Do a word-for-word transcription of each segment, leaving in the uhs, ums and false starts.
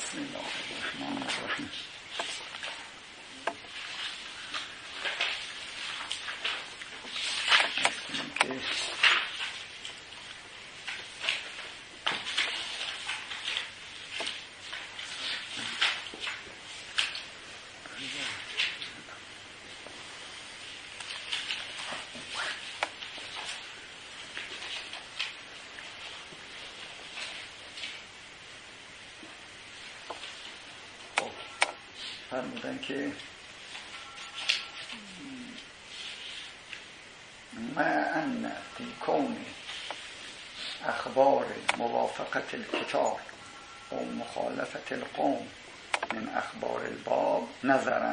بسم الله الرحمن الرحیم. فرمودن که ما ان فی کون اخبار موافقت الکتاب و مخالفت القوم من اخبار الباب نظرا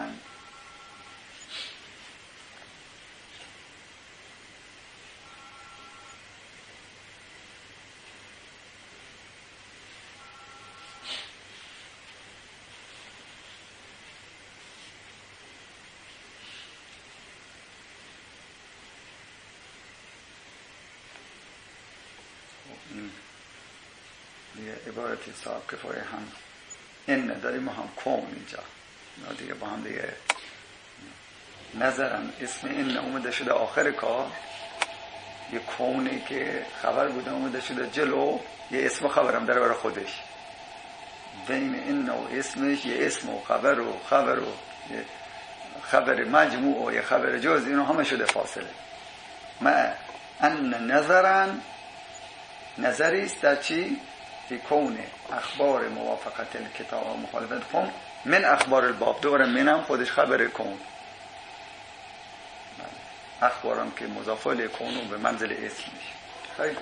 یه عبارتی صاحب کفایه هم این نداریم و هم کون اینجا دیگه با هم دیگه نظرم اسم این اومده شده آخر کار، یه کونی که خبر بوده اومده شده جلو، یه اسم خبرم داره برای خودش. بین این و اسمش یه اسم و خبر و خبر و یه خبر مجموع و یه خبر جز، اینو همه شده فاصله. ما ان نظرن نظری است در چی؟ فی کون اخبار موافقت الکتاب و مخالفت کن من اخبار الباب. دوباره منم خودش خبر کن، اخبارم که مضاف الیه کن و به منزل اسم میشه. خیلی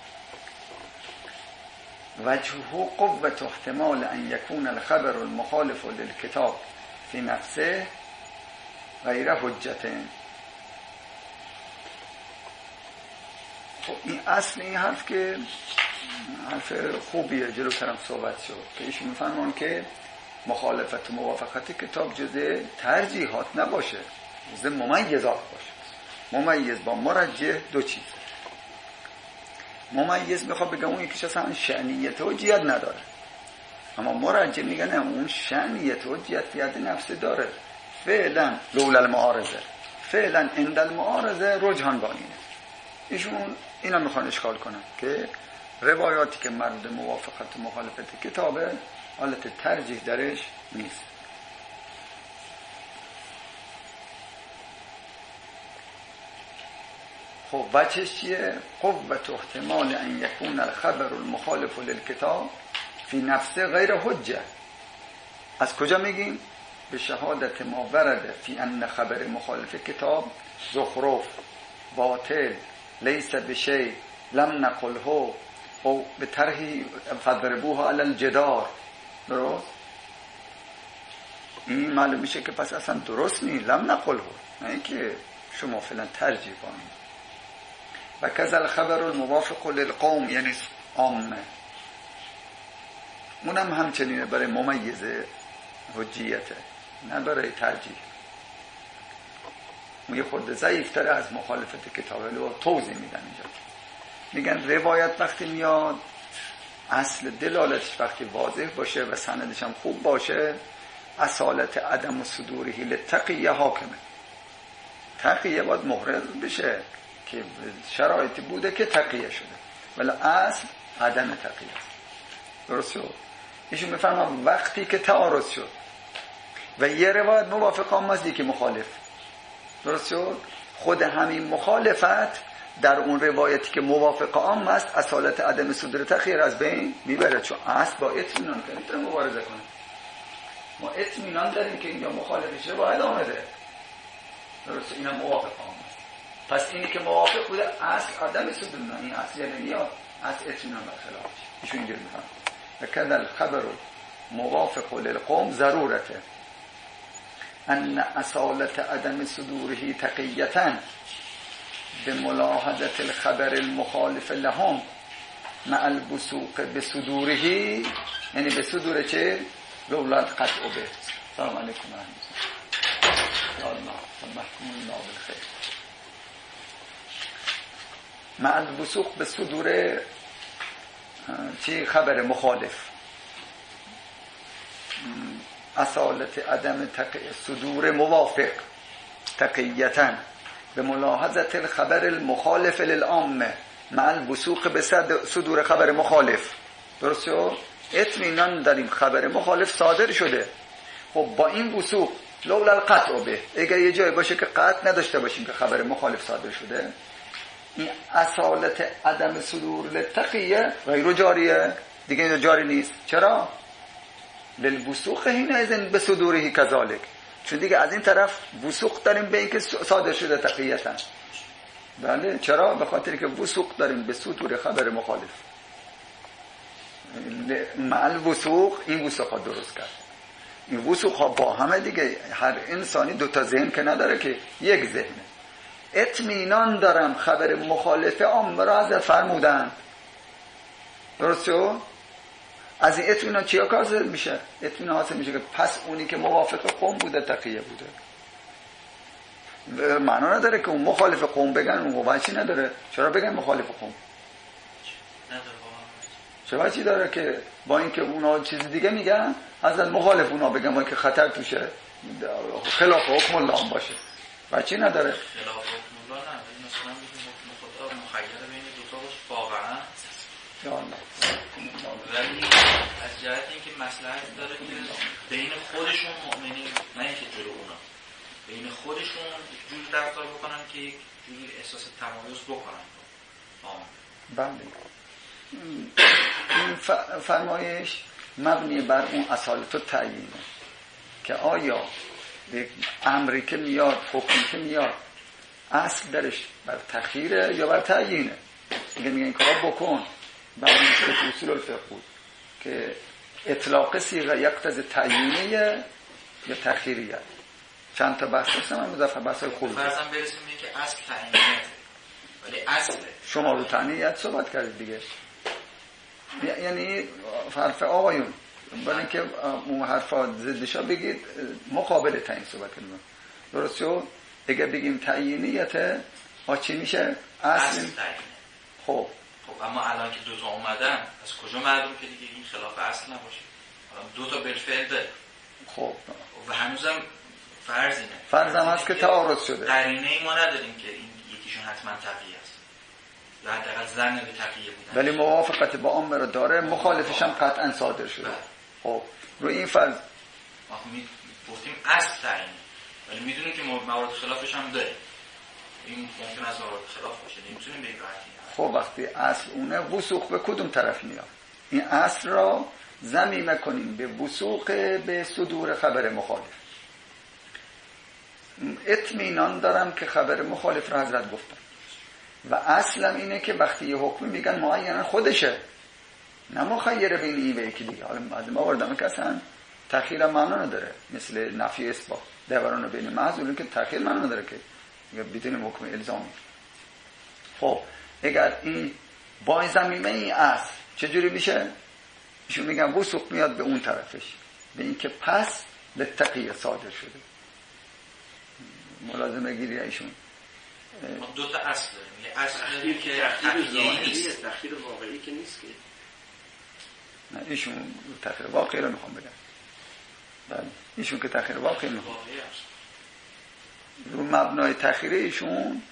وجهه قوة احتمال ان یکون الخبر المخالف للکتاب فی نفسه غیر حجت. خب این اصل این حرف که حرف خوبیه، جلوترم صحبت شد که ایشون میفرمان که مخالفت و موافقت کتاب جزء ترجیحات نباشه، جزء ممیزات باشه. ممیز با مرجح دو چیز. ممیز میخواد بگم اون یکیش اصلا شأنیت و جیت نداره، اما مرجح میگن اون شأنیت و جیت نفس داره. فعلا لولا المعارضه، فعلا عند المعارضه رجحان بانینه. ایشون اینا میخوان اشکال کنن که روایاتی که مربوط موافقت و مخالفت کتابه حالت ترجیح درش نیست. خب بچهش چیه؟ قوت احتمال ان یکون الخبر المخالف للکتاب فی نفسه غیر حجه. از کجا میگیم؟ به شهادت ما ورده فی ان خبر مخالف کتاب زخرف، باطل، لیس بشی، لم نقله او به طرحی فضربوها علی الجدار. درست؟ این معلوم میشه که پس اصلا درست نیست. لم نقله، نه که شما فعلا ترجیح کنید. و کذا الخبر الموافق للقوم یعنی عامه، اونم همچنینه برای ممیز حجیته، نه برای ترجیح. اون یه خورده ضعیفتره از مخالفت کتاب، رو توضیح میدن اینجا. میگن روایت وقتی میاد اصل دلالتش وقتی واضح باشه و سندش هم خوب باشه، اصالت عدم صدوره للتقیه حاکمه. تقیه باید محرز بشه که شرایطی بوده که تقیه شده، ولی اصل عدم تقیه است. درست شد؟ ایشون میفرما وقتی که تعارض شد و یه روایت موافق هم است که مخالف، درست شد؟ خود همین مخالفت در اون روایتی که موافق عام است اصالت عدم صدور تخیر از بین میبره، چون اصل با اطمینان که نمیتونه مبارزه کنه. ما اطمینان داریم که اینجا مخالفش روایت آمده، درست؟ اینم موافق عام است. پس اینی که موافق بوده اصل عدم صدور، نه این اصل یعنی یا اصل اطمینان برخلافش. ایشون اینجوری میفهم. و کذا الخبر موافق للقوم ضرورته ان اصالت عدم صدوره تقیتا به ملاحظت الخبر المخالف لهم مع البسوق به صدوره، یعنی به صدور چه؟ لولت قطع به. سلام علیکم و رحمت الله. محکوم الله بالخیر. مع البسوق به صدور چه؟ خبر مخالف. اصالت عدم تقی صدور موافق تقیتن به ملاحظت الخبر المخالف للعامه مع الوثوق به صدور خبر مخالف. درست شد؟ اطمینان داریم خبر مخالف صادر شده. خب با این وثوق لولا القطع به، اگر یه جایی باشه که قطع نداشته باشیم که خبر مخالف صادر شده، این اصالت عدم صدور للتقیه غیر جاریه، دیگه این جاری نیست. چرا؟ للوثوق هنا اذن به صدوره کذالک، چون دیگه از این طرف وثوق داریم به اینکه صادر شده تقیتن. بله. چرا؟ به خاطر که وثوق داریم به صدور خبر مخالف. مع الوثوق این وثوق ها درست کرد. این وثوق ها با همه دیگه، هر انسانی دو تا ذهن که نداره که یک ذهنه. اطمینان دارم خبر مخالف عام را از فرمودن. درست شد؟ از این اطمینان چیا حاصل میشه؟ اطمینان حاصل میشه که پس اونی که موافق قوم بوده تقیه بوده. معنا نداره که اون مخالف قوم بگن اون وجهی نداره. چرا بگن مخالف قوم؟ چه وجهی داره که با اینکه اونا چیز دیگه میگن از مخالف اونا بگن ما که خطر توشه خلاف حکم الله باشه؟ وجهی نداره. خلاف حکم الله نه، ولی مثلا حکم خدا مخیر بین دو تا باشه واقعا. یا الله. ولی از جهت اینکه مصلحت داره که بین خودشون مؤمنین، نه اینکه جلو اونا، بین خودشون جور رفتار بکنن که یک جوری احساس تمایز بکنن. بله. این فرمایش مبنی بر اون اصالت و تعیینه که آیا یک امری که میاد، حکمی که میاد، اصل درش بر تخییره یا بر تعیینه. دیگه میگه این کار بکن، برای که اصول الفقه بود که اطلاق صیغه یقتضی تعیینیه یا تخییریه. چند تا بحث هستم من مضافه بحث های خوبی فرضاً برسیم که اصل تعیینیه، ولی اصله. شما رو تعیینیت صحبت کردید دیگه، یعنی حرف آقایون برای اینکه اون حرفا ضدشا بگید مقابل تعیین صحبت کنیم. درست شد؟ اگه بگیم تعیینیت ها چی میشه؟ اصل, اصل تعیینه. خب خب اما الان که دوتا اومدن از کجا معلوم که دیگه این خلاف اصل نباشه؟ دوتا بالفعل داره. خب و هنوزم فرض اینه، فرضم هست که تعارض شده. قرینه ای ما نداریم که این یکیشون حتما تقیه است یا حداقل ظن به تقیه بودن، ولی موافقت با امر رو داره، مخالفش هم قطعا صادر شده. خب رو این فرض ما می گفتیم اصل تعیینه، ولی میدونیم که موارد خلافش هم داره. این ممکن است موارد خلاف باشه، نمیتونیم بگیم راحتی. خب وقتی اصل اونه، وثوق به کدوم طرف میاد؟ این اصل را ضمیمه کنیم به وثوق به صدور خبر مخالف. اطمینان دارم که خبر مخالف را حضرت گفتن و اصلم اینه که وقتی یه حکمی میگن معینا خودشه، نه مخیر بین این و یکی دیگه. حالا بعد ما وردم که اصلا تأخیر معنا نداره، مثل نفی اثبات دوران بین معذولین که تأخیر معنا نداره که بدون حکم الزامی. خب اگر این با ضمیمه این اصل چجوری میشه؟ ایشون میگن وثوق میاد به اون طرفش، به این که پس للتقیه صادر شده. ملازمه گیری ایشون ما دو تا اصل داریم، یه اصل داریم که تقیه نیست، تخییر واقعی که نیست که نه، ایشون تخییر واقعی رو میخوام بگم. بله ایشون که تخییر واقعی میخوام رو مبنای تخییر ایشون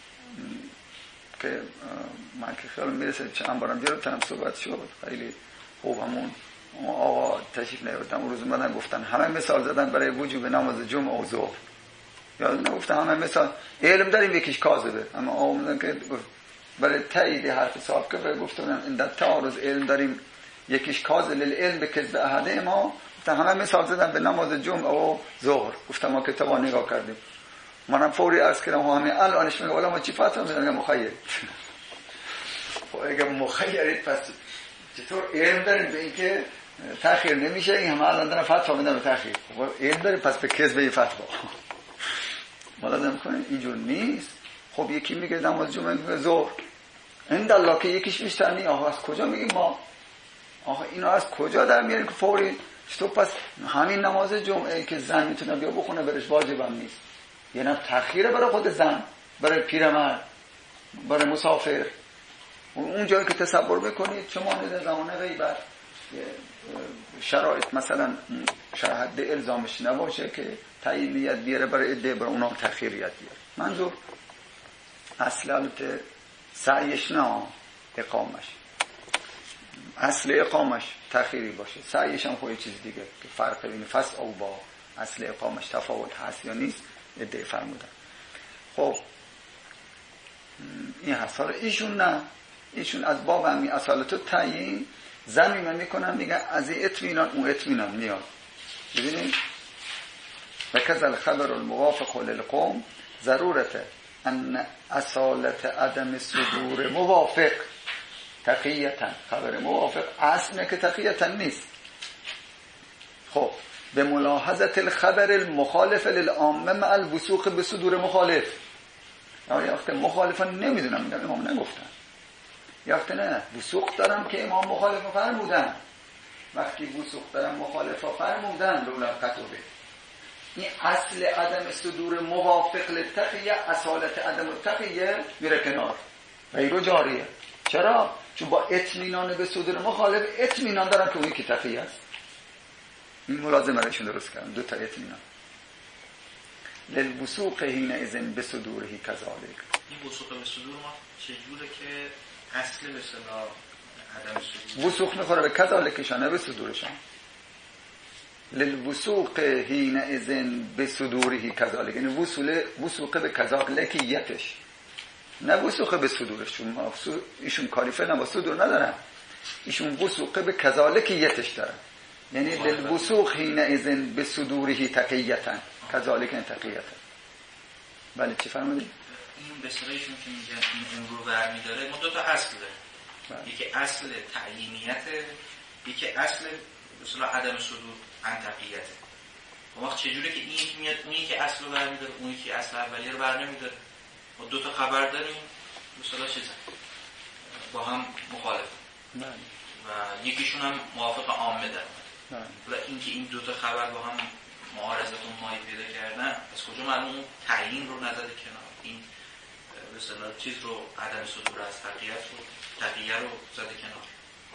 که من که خیال میرسه چند بارم جلوترم صحبت شد خیلی خوب. همون آقا تشریف نیاوردن اون روز اومدن گفتن همه مثال زدن برای وجوب نماز جمعه و ظهر، یاد نگفتن همه مثال علم داریم یکیش کاذبه، اما آقا اومدن که برای تایید حرف صاحب که گفتن این در تعارض علم داریم یکیش کاذب العلم به کذب احده ما، گفتن همه مثال زدن به نماز جمعه و ظهر. گفتم ما کتابا نگاه کردیم، منم فوری عرض کردم همه الانش میگه والا ما چی فتوا میدن مخیر. خب اگه مخیرید پس چطور علم داریم به اینکه تأخیر نمیشه؟ این همه الان دارن فتوا میدن به تأخیر. خب علم داریم پس به کذب این فتوا ملازم کنیم اینجور نیست. خب یکی میگه نماز جمعه میگه ظهر، این دلله که یکیش بیشتر نی. آقا از کجا میگیم ما؟ آقا اینو از کجا در میاریم که فوری چطور پس همین نماز جمعه که زن میتونه بیا بخونه برش واجبم نیست؟ یعنی تأخیره برای خود زن، برای پیرمرد، برای مسافر. اون جایی که تصور بکنید چه مانند زمان غیبت شرایط مثلا شرط الزامش نباشه که تعیینیت بیاره برای عده، برای اونام تأخیریت بیاره. منظور اصل سعیش نه اقامش، اصل اقامش تأخیری باشه، سعیش هم خود چیز دیگه که فرق بین فسع او با اصل اقامش تفاوت هست یا نیست ادعای فرمودن. خب این هست. حالا ایشون نه، ایشون از باب همین اصالت و تعیین زمینه میکنن، میگن از این اطمینان اون اطمینان میاد. ببینید و کذل خبر الموافق للقوم ضرورته ان اصالت عدم صدور موافق تقییتا، خبر موافق اصل که تقییتا نیست. خب به ملاحظت الخبر المخالف للعامه مع الوثوق به صدور مخالف. یا وقت مخالفان نمیدونم، میگم امام نگفتن، یا وقت نه وثوق دارم که امام مخالف فرمودن، وقتی وثوق دارم مخالف فرمودن لولا قطوبه. این اصل عدم صدور موافق للتقیه، اصالت عدم التقیه میره کنار، غیر جاریه. چرا؟ چون با اطمینان به صدور مخالف اطمینان دارم که اونی که تقیه است. این ملازمه رشون درست کردم، دو تا اطمینان. للوثوق حین اذن به صدورهی کذالک. این وثوق به صدور ما چجوره که اصل به اصطلاح عدم صدور وثوق میخوره به کذالکشان، نه به صدورشان. للوثوق حین اذن به صدورهی کذالک، یعنی وصول وثوق به کذالکیتش، نه وثوق به صدورش. چون ایشون کالیفه نه با صدور ندارن، ایشون وثوق به کذالکیتش دارن. یعنی للوثوق حین اذن به صدورهی تقییتا کذالک تقییتا. بله چی فرمودید؟ این به اصطلاحشون که میگن این اون رو برمی‌داره، ما دو تا اصل داره. یکی اصل تعیینیته، یکی اصل به اصطلاح عدم صدور عن تقییته. اون وقت چجوره که این یکی میاد اون یکی اصل رو برمی‌داره، اون یکی اصل اولیه رو برنمی‌داره؟ ما دو تا خبر داریم به اصطلاح چیزا با هم مخالف. بله. و یکیشون هم موافق عامه داره. و اینکه این دو تا خبر با هم معارضت و مایی پیدا کردن، از کجا معلوم اون تعیین رو نزده کنار، این به اصطلاح چیز رو عدم صدور از تقییت رو تقییه رو زده کنار.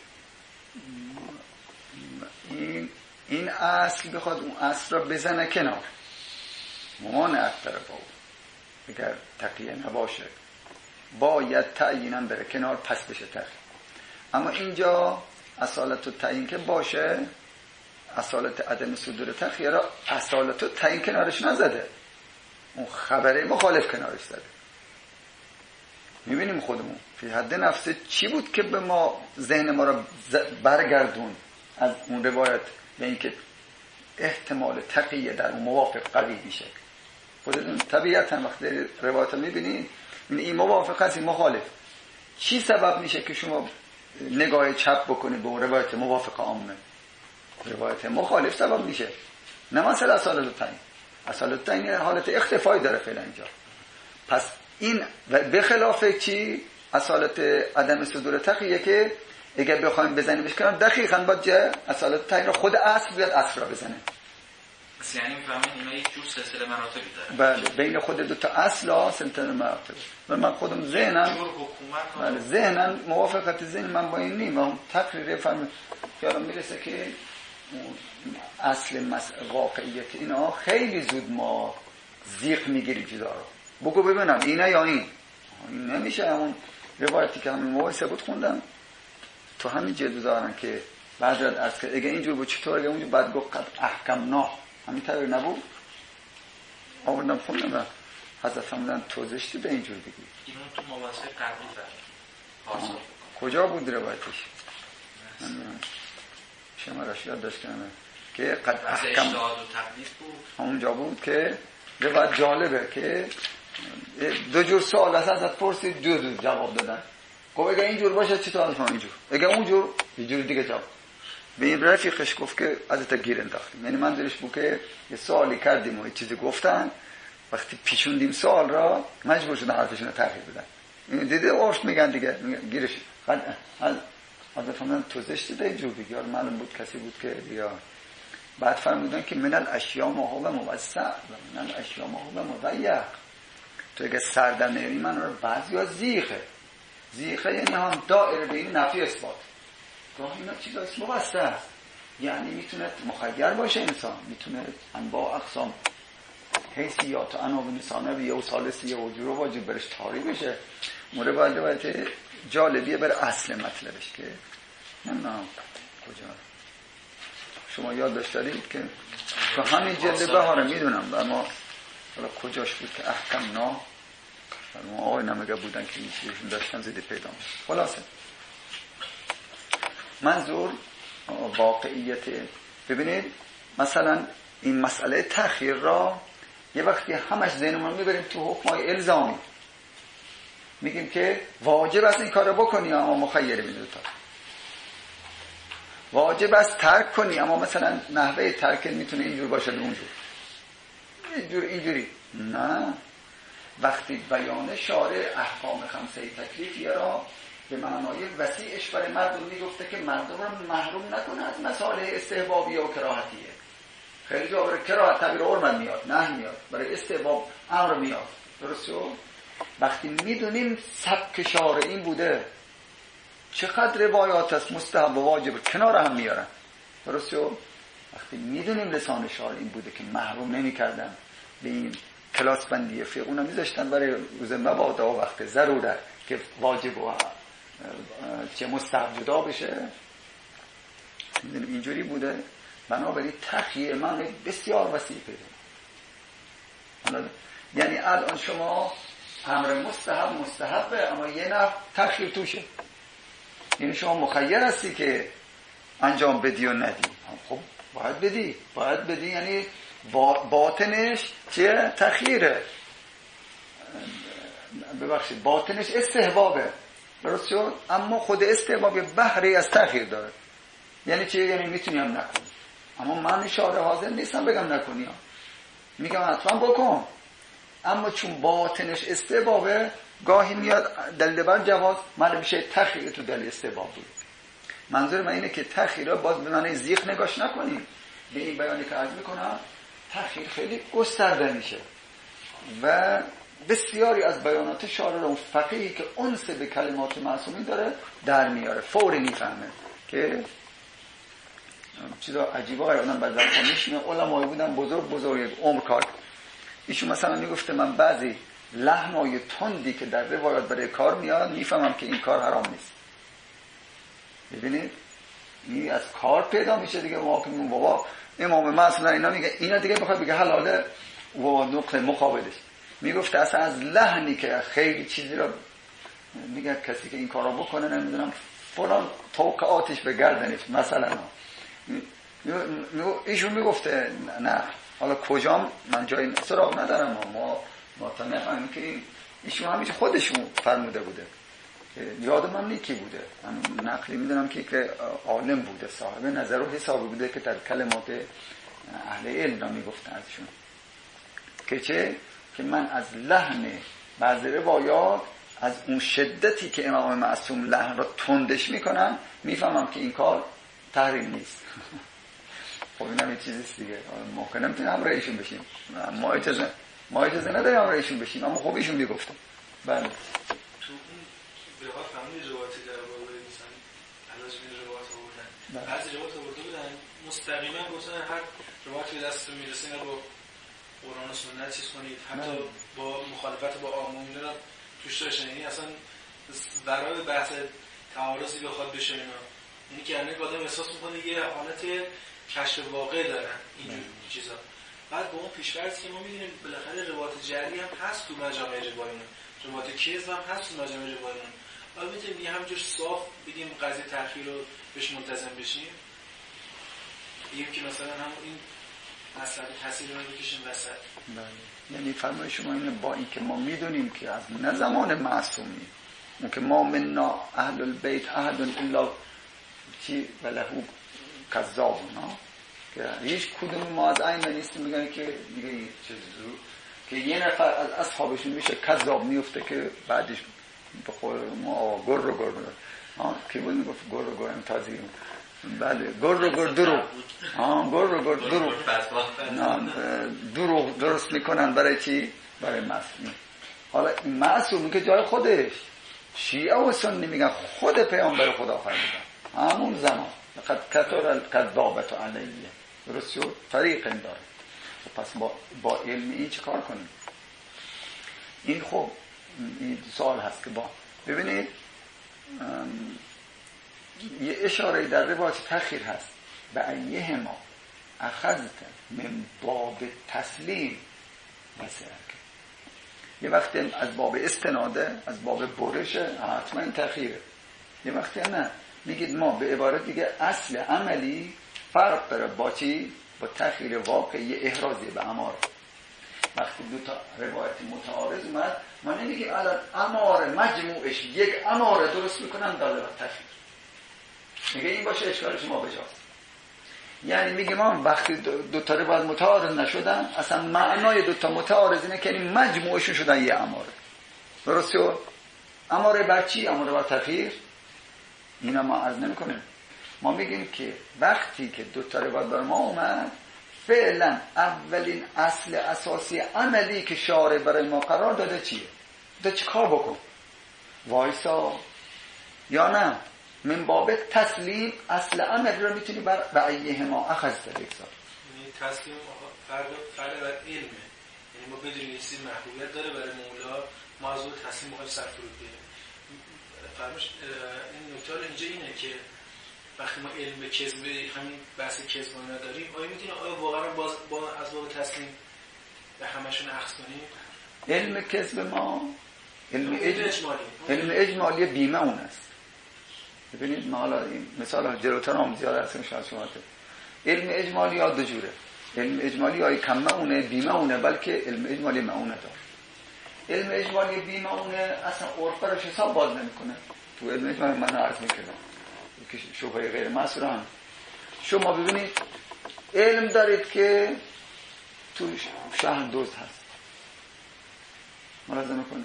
این این اصل بخواد اون اصل رو بزنه کنار، ممانعت داره با اون. اگر تقییه نباشه باید تعیینم بره کنار، پس بشه تقییه. اما اینجا اصالت و تعیین که باشه، اصالت عدم صدور تقییه را اصالت و تعیین کنارش نزده، اون خبره مخالف کنارش زده. میبینیم خودمون فی حد نفسه چی بود که به ما ذهن ما را برگردون از اون روایت به اینکه احتمال تقییه در اون موافق قوی میشه. خودتون طبیعتا وقتی روایت رو میبینید این موافق هست این مخالف، چی سبب میشه که شما نگاه چپ بکنید به اون روایت موافق عامه؟ روایت مخالف سبب میشه، نه مثلا اصالت تعیین. اصالت تعیین حالت اختفایی داره فعلا اینجا. پس این به خلاف چی؟ اصالت عدم صدور تقییه که اگر بخوایم بزنیمش کنار دقیقاً با جه اصالت تعیین رو خود اصل بیاد اصل را بزنه. یعنی میفهمید اینا یک جور سلسله مراتبی داره. بله، بین خود دو تا اصل ها سلسله مراتب. من خودم ذهنم بله ذهنم موافقت ذهن من با این نیم، من تقریر فهم خیالم میرسه که اصل واقعیت اینا خیلی زود ما زیق میگیریم چیزا رو. بگو ببینم اینه یا این؟ این نمیشه. همون روایتی که همین موقع بود خوندم تو همین جلد دارن که بعد از عرض که اگه اینجور بود چطور، اگه اونجور بعد گفت احکم نه همین طور نبود. آوردم خوندم حضرت فرمودن توضیحی به اینجور بگی. اینو تو مباحثه قبلی فرمودن. کجا بود روایتش؟ شما راش یاد داشت کنم که قد احکم اجتهاد و تقلید بود. همونجا بود که روایت جالبه که دو جور سوال از حضرت پرسید، دو جور جواب دادن. گفت اگه اینجور باشه چطور از اینجور، اگه اونجور یه جور دیگه جواب. به این رفیقش گفت که ازت گیر انداختیم. یعنی منظورش بود که یه سوالی کردیم و یه چیزی گفتن، وقتی پیشوندیم سوال را مجبور شدن حرفشون رو تغییر بدن. دیده اوشت میگن دیگه گیرش بعد از حضرت فرمودن توضیح داده اینجور بگی. معلوم بود کسی بود که یا بعد فرمودن که من الاشیاء ما هو موسع و من الاشیاء ما هو مضیق. تو اگه سردن نمیری من رو بعضیا زیغه زیغه یعنی هم دائره بین نفی اثبات. گاه اینا چیزا اسم واسطه است. یعنی میتونه مخیر باشه انسان، میتونه انواع اقسام حیثیات و عناوین ثانویه و ثالثیه و جور و واجب برش تاری بشه. موره باید باید جالبیه بر اصل مطلبش که نمیدونم کجا شما یاد داشتید که تو همین جلد بهاره میدونم و ما حالا کجاش بود که احکم نا ما آقای نمگه بودن که این چیزشون داشتن زیده پیدا میشه. خلاصه منظور واقعیت. ببینید مثلا این مسئله تأخیر را یه وقتی همش ذهنمون میبریم تو حکمای الزامی، میگیم که واجب است این کار رو بکنی اما مخیره میده تا واجب است ترک کنی اما مثلا نحوه ترک میتونه اینجور باشه اونجور اینجور اینجوری. نه، وقتی بیان شارع احکام خمسه تکلیفیه را به معنای وسیعش برای مردم میگفته که مردم رو محروم نکنه از مسائل استحبابیه و کراهتیه. خیلی جا برای کراهت تعبیر حرمت میاد، نه میاد، برای استحباب امر میاد. درسته؟ وقتی میدونیم سبک شارع این بوده، چقدر روایات است مستحب و واجب کنار هم میارن. درسته؟ وقتی میدونیم لسان شارع این بوده که محروم نمیکردن به این کلاس بندی فقه، اونا میذاشتن برای روز مبادا و وقت ضرورت که واجب و چه مستحب جدا بشه. میدونیم اینجوری بوده. بنابراین تخییر معنی بسیار وسیع پیدا. یعنی الان شما امر مستحب مستحبه اما یه نوع تخییر توشه، یعنی شما مخیر هستی که انجام بدی و ندی. خب باید بدی باید بدی یعنی باطنش چیه؟ تخییره. ببخشید باطنش استحبابه. درست شد؟ اما خود استحباب بهره از تخییر داره. یعنی چیه؟ یعنی میتونی هم نکنی، اما من شارع حاضر نیستم بگم نکنی هم. میگم حتما بکن، اما چون باطنش استحبابه گاهی میاد دلیل بر جواز معلوم میشه تخییر تو دلیل استحباب بود. منظور من اینه که تخییر باز به معنی زیغ نگاش نکنیم. به این بیانی که عرض میکنم تخییر خیلی گسترده میشه و بسیاری از بیانات شارع اون فقیهی که انس به کلمات معصومین داره در میاره، فوری میفهمه که چیزا عجیبه. آدم بعد وقتا میشینه علمایی بودن بزرگ بزرگ عمر کار، ایشون مثلا میگفته من بعضی لحنای تندی که در روایات برای کار میاد میفهمم که این کار حرام نیست. ببینید این از کار پیدا میشه دیگه. ما که میگم بابا امام مثلا اینا میگه اینا دیگه بخواد بگه حلاله و نقطه مقابلش میگفته اصلا از لحنی که خیلی چیزی رو میگه کسی که این کارو بکنه نمیدونم فلان توقعاتش به گردنش مثلا. ایشون میگفته نه حالا کجام من جایی سراغ ندارم، ما ما تا نفهمیم که این ایشون همیشه خودشون فرموده بوده. یادم هم نیکی بوده، من نقلی میدونم که که عالم بوده، صاحب نظر و حسابی بوده که در کلمات اهل علم را میگفتن ازشون که چه؟ که من از لحن بعضی روایات از اون شدتی که امام معصوم لحن را تندش میکنن میفهمم که این کار تحریم نیست. خب اینم یه چیزیست دیگه. ما که نمیتونیم همراه ایشون بشیم، ما اجازه ما اجازه نداریم همراه ایشون بشیم، اما خب ایشون میگفتن. بله تو اون بهار فهمید روایتی در باره مثلا علاج می روایت آوردن، بعضی روایت آورده بودن مستقیما گفتن هر روایتی به دستتون میرسه اینا با قرآن و سنت چیز کنید، حتی من. با مخالفت با عامون را توش داشتن. یعنی اصلا برای بحث تعارضی بخواد بشه اینا، یعنی که یعنی آدم احساس میکنه یه حالت کشف واقع دارن اینجور چیزا. بعد با اون پیش‌فرض که ما می‌بینیم بالاخره روایت جعلی هم هست تو مجامع روایمون، روایت کذب هم هست تو مجامع روایمون. آیا میتونیم یه همینجور صاف بگیم قضیه تأخیر رو بهش ملتزم بشیم؟ بگیم که مثلا هم این مسئله تاثیر رو بکشیم وسط. بله. یعنی فرمای شما اینه با اینکه ما میدونیم که از نه زمان معصومی اون که ما منا اهل البیت احد الا چی ولهو کذابونا، که هیچ کدوم ما از این نیستیم میگن که میگه چه زو که یه نفر از اصحابشون میشه کذاب میفته که بعدش به خود ما گر رو گر ها کی بود میگفت گر رو گر امتازی. بله گر رو گر درو ها گر رو گر درو درو درست میکنن برای چی؟ برای معصوم. حالا این معصوم که جای خودش شیعه و سنی میگن خود پیامبر خدا فرمودن همون زمان قد کثر الکذابة علیه. درست شد؟ طریق این داره. خب پس با, با علم این چه کار کنیم؟ این خب این سوال هست که با ببینید یه اشاره در روایت تأخیر هست به ایه ما اخذت من باب تسلیم مثلا یه وقتی از باب استناده از باب برشه حتما این تأخیره، یه وقتی نه میگید ما به عبارت دیگه اصل عملی فرق داره با چی؟ با تأخیر واقعی احرازی به اماره. وقتی دو تا روایت متعارض اومد ما نمیگیم الان اماره مجموعش یک اماره درست میکنن داله و تأخیر، میگه این باشه اشکال شما بجاست. یعنی میگه ما وقتی دو تا روایت متعارض نشدن اصلا معنای دو تا متعارض اینه که این مجموعشون شدن یه اماره. درست شد؟ اماره بر چی؟ اماره بر تأخیر. اینا ما عرض نمی‌کنیم. ما میگیم که وقتی که دو تا روایت بر ما اومد فعلا اولین اصل اساسی عملی که شارع برای ما قرار داده چیه؟ تو چه کار بکن؟ وایسا یا نه؟ من باب تسلیم اصل عمل رو میتونی بر بعیه ما اخذت بگذار. یعنی تسلیم فرق فرق بر علمه، یعنی ما بدونیم یه چیزی محبوبیت داره برای مولا، ما از اون تسلیم میخوایم سر فرود بیاریم. فرمش این نکته اینجا اینه که وقتی ما علم به کذب همین بحث کذب نداریم، آیا میتونیم آیا واقعا باز با از باب تسلیم به همشون اخذ کنیم؟ علم کذب ما علم اجمالی علم اجمالی بیمه اون است. ببینید ما حالا این مثال جلوتر هم زیاد هستیم شاید شما هست. علم اجمالی ها دو جوره، علم اجمالی های کم معونه بیمه اونه، بلکه علم اجمالی معونه داره. علم اجمالی بیمه اونه اصلا عرفش حساب باز نمیکنه. تو علم اجمالی من عرض میکردم که شبهه غیر مسئولان شما ببینید علم دارید که تو شهر دوست هست ملاحظه میکنید،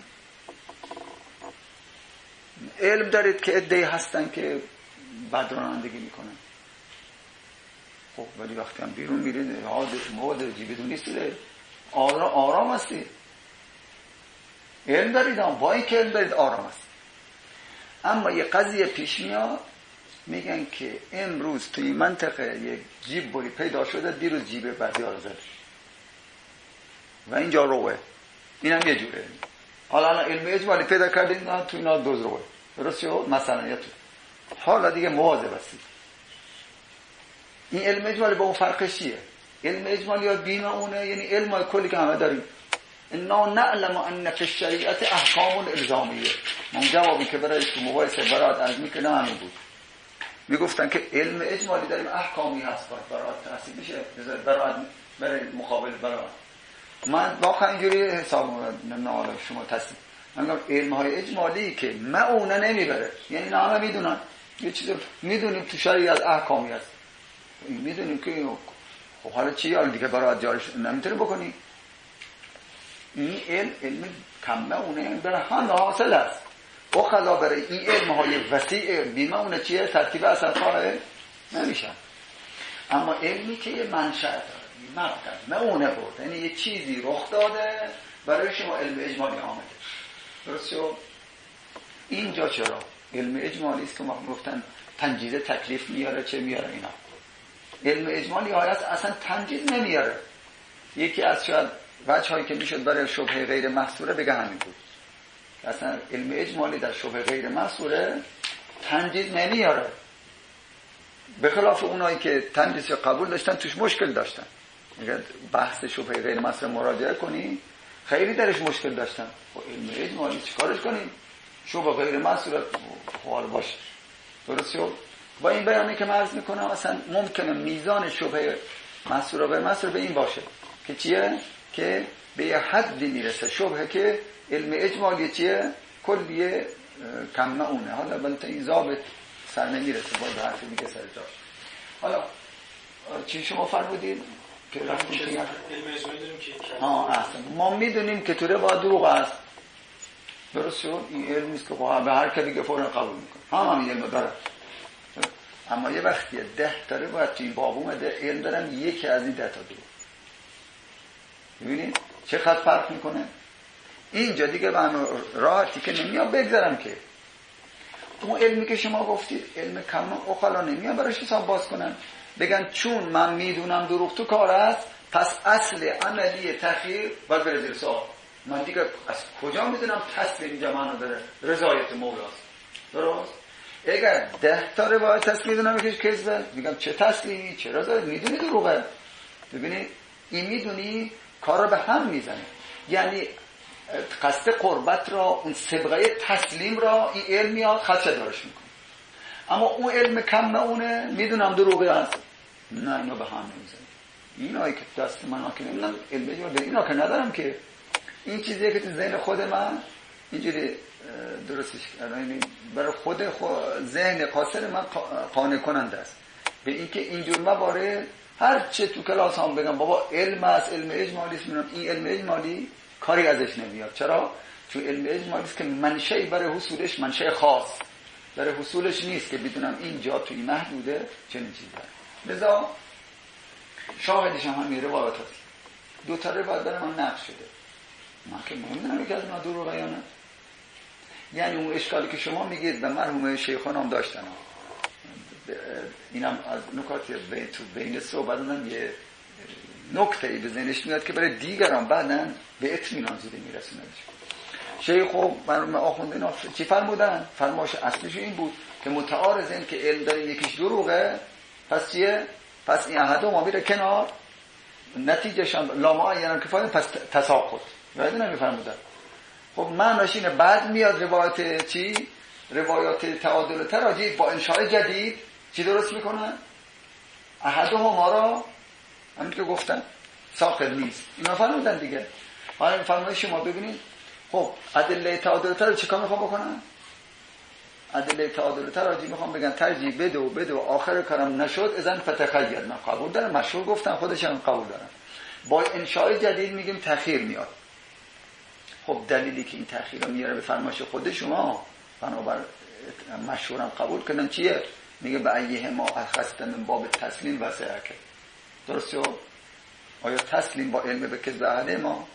علم دارید که عده‌ای هستن که بد رانندگی میکنن، خب ولی وقتی هم بیرون میرید حادث مواد جیبتون نیستید آرام آرام هستید. علم دارید هم با این که علم دارید آرام هستید. اما یه قضیه پیش میاد میگن که امروز توی منطقه یک جیب بری پیدا شده، دیروز جیب بعدی ها رو زد و اینجا روه، این هم یه جوره. حالا علم اجمالی پیدا کردیم نه توی اینا دوز روه، درست شد؟ مثلا یا تو حالا دیگه مواظب هستید. این علم اجمالی با اون فرقش چیه؟ علم اجمالی یا بیمه اونه، یعنی علم کلی که همه داریم. انا نعلم ان فی الشریعه احکام الزامیه. من جوابی که برای تو مباحثه برات عرض میکنم همین بود. میگفتن که علم اجمالی داریم احکامی هست برات تحصیل میشه برات برای مقابل برات. من واقعا اینجوری حساب نمی‌کنم شما تصدیق. من میگم علم های اجمالی که معونه نمیبره، یعنی نه همه میدونن یه چیز میدونیم تو شریعت احکامی هست، میدونیم که خب حالا چی حالا دیگه برات جارش نمیتونی بکنی. این علم علم کم معونه برای هم حاصل است. و خلا برای این علم های وسیع بیمونه چیه؟ ترتیب اثر قائل نمیشن. اما علمی که یه منشأ داره مقدر معونه بود، یعنی یه چیزی رخ داده برای شما علم اجمالی آمده. درست شد؟ اینجا چرا؟ علم اجمالی است که ما گفتن تنجیز تکلیف میاره چه میاره اینا. علم اجمالی های اصلا تنجیز نمیاره. یکی از شاید وجه هایی که میشد برای شبهه غیر محصوره بگه همین بود. اصلا علم اجمالی در شبهه غیر محصوره تنجیز نمیاره، به خلاف اونایی که تنجیز قبول داشتن توش مشکل داشتن. اگر بحث شبهه غیر محصوره مراجعه کنی خیلی درش مشکل داشتن. با علم اجمالی چیکارش کنیم؟ شبهه غیر محصوره حال باشه. درست شد؟ با این بیانی که من عرض میکنم اصلا ممکنه میزان شبهه محصوره غیر محصوره به این باشه که چیه؟ که به یه حدی میرسه شبهه که علم اجمالی چیه؟ کلیه کم معونه. حالا بلکه این ضابط سر نمیرسه باید حرف دیگه سر جاش. حالا چی شما فرمودید؟ که رفتیم که علم اجمالی داریم که آه اصلا ما میدونیم که تو روایت دروغ است. درست شد؟ این علم نیست که به هر که دیگه فوراً قبول میکنه. هم همین علم داره. اما یه وقتی ده تا روایت توی باب اومده علم دارن یکی از این ده تا دروغ. ببینید چقدر فرق میکنه. اینجا دیگه من راحتی که نمیام بگذارم که اون علمی که شما گفتید علم کم اخلا نمیان براش حساب باز کنن بگن چون من میدونم دروغ تو کار است پس اصل عملی تخییر باید بره زیر سوال. من دیگه از کجا میدونم تسلیم اینجا معنا داره؟ رضایت مولاست. درست؟ اگر ده تا روایت هست میدونم یکیش کذبه، میگم چه تسلیمی چه رضایت، میدونی دروغه. ببینید این میدونی کار رو به هم میزنه. یعنی قصد قربت را، اون صبغه تسلیم را این علم میاد خدشه دارش میکنه. اما اون علم کم اونه میدونم دروغه هست، نه اینا به هم نمیزنه. اینایی که دست من که نمیدونم علم جور به اینا که ندارم که این چیزیه که تو ذهن خود من اینجوری درستش کردم برای خود, خود ذهن قاصر من قانع کننده است به اینکه اینجور موارد هر چه تو کلاس هم بگم بابا علم است، علم اجمالی است، میگم این علم اجمالی کاری ازش نمیاد. چرا؟ چون علم اجمالی است که منشأ برای حصولش منشأ خاص، برای حصولش نیست که بدونم اینجا توی محدوده چنین چیزی هست. لذا شاهدش هم همین روایات هست. دو تا روایت برای من نقل شده، من که نمیدونم یکی از اینا دروغه یا نه. یعنی اون اشکالی که شما میگید به مرحوم شیخان هم داشتن، اینم از نکات بین تو بین صحبت من یه نکته‌ای به ذهنش میاد که برای دیگران بعداً به اطمینان زوده میرسوندش. شیخ و مرحوم آخوند اینا چی فرمودن؟ فرمایش اصلیش این بود که متعارضن که علم داره یکیش دروغه، پس چیه؟ پس این احد ما میره کنار، نتیجهش هم لا معین کفایه، پس تساقط. یادتون نمیفرمودن. خب معناش اینه بعد میاد روایت چی؟ روایات تعادل تراجی با انشاء جدید چی درست میکنن؟ احد ما را همین که گفتن ساقط نیست. اینا فرمودن دیگه. حالا این فرمایش شما ببینید. خب ادله تعادل تراجی چیکار میخوام بکنن؟ ادله تعادل تراجی میخوام بگن ترجیح بده و بده و آخر کارم نشد اذن فتخیر. من قبول دارم، مشهور گفتن، خودشم قبول دارم. با انشاء جدید میگیم تأخیر میاد. خب دلیلی که این تأخیر رو میاره به فرمایش خود شما بنابر مشهورم قبول کردن چیه؟ میگه به ایه ما اخذت من باب تسلیم و سعکه. درسته؟ آیا تسلیم با علم به کذب احد ما؟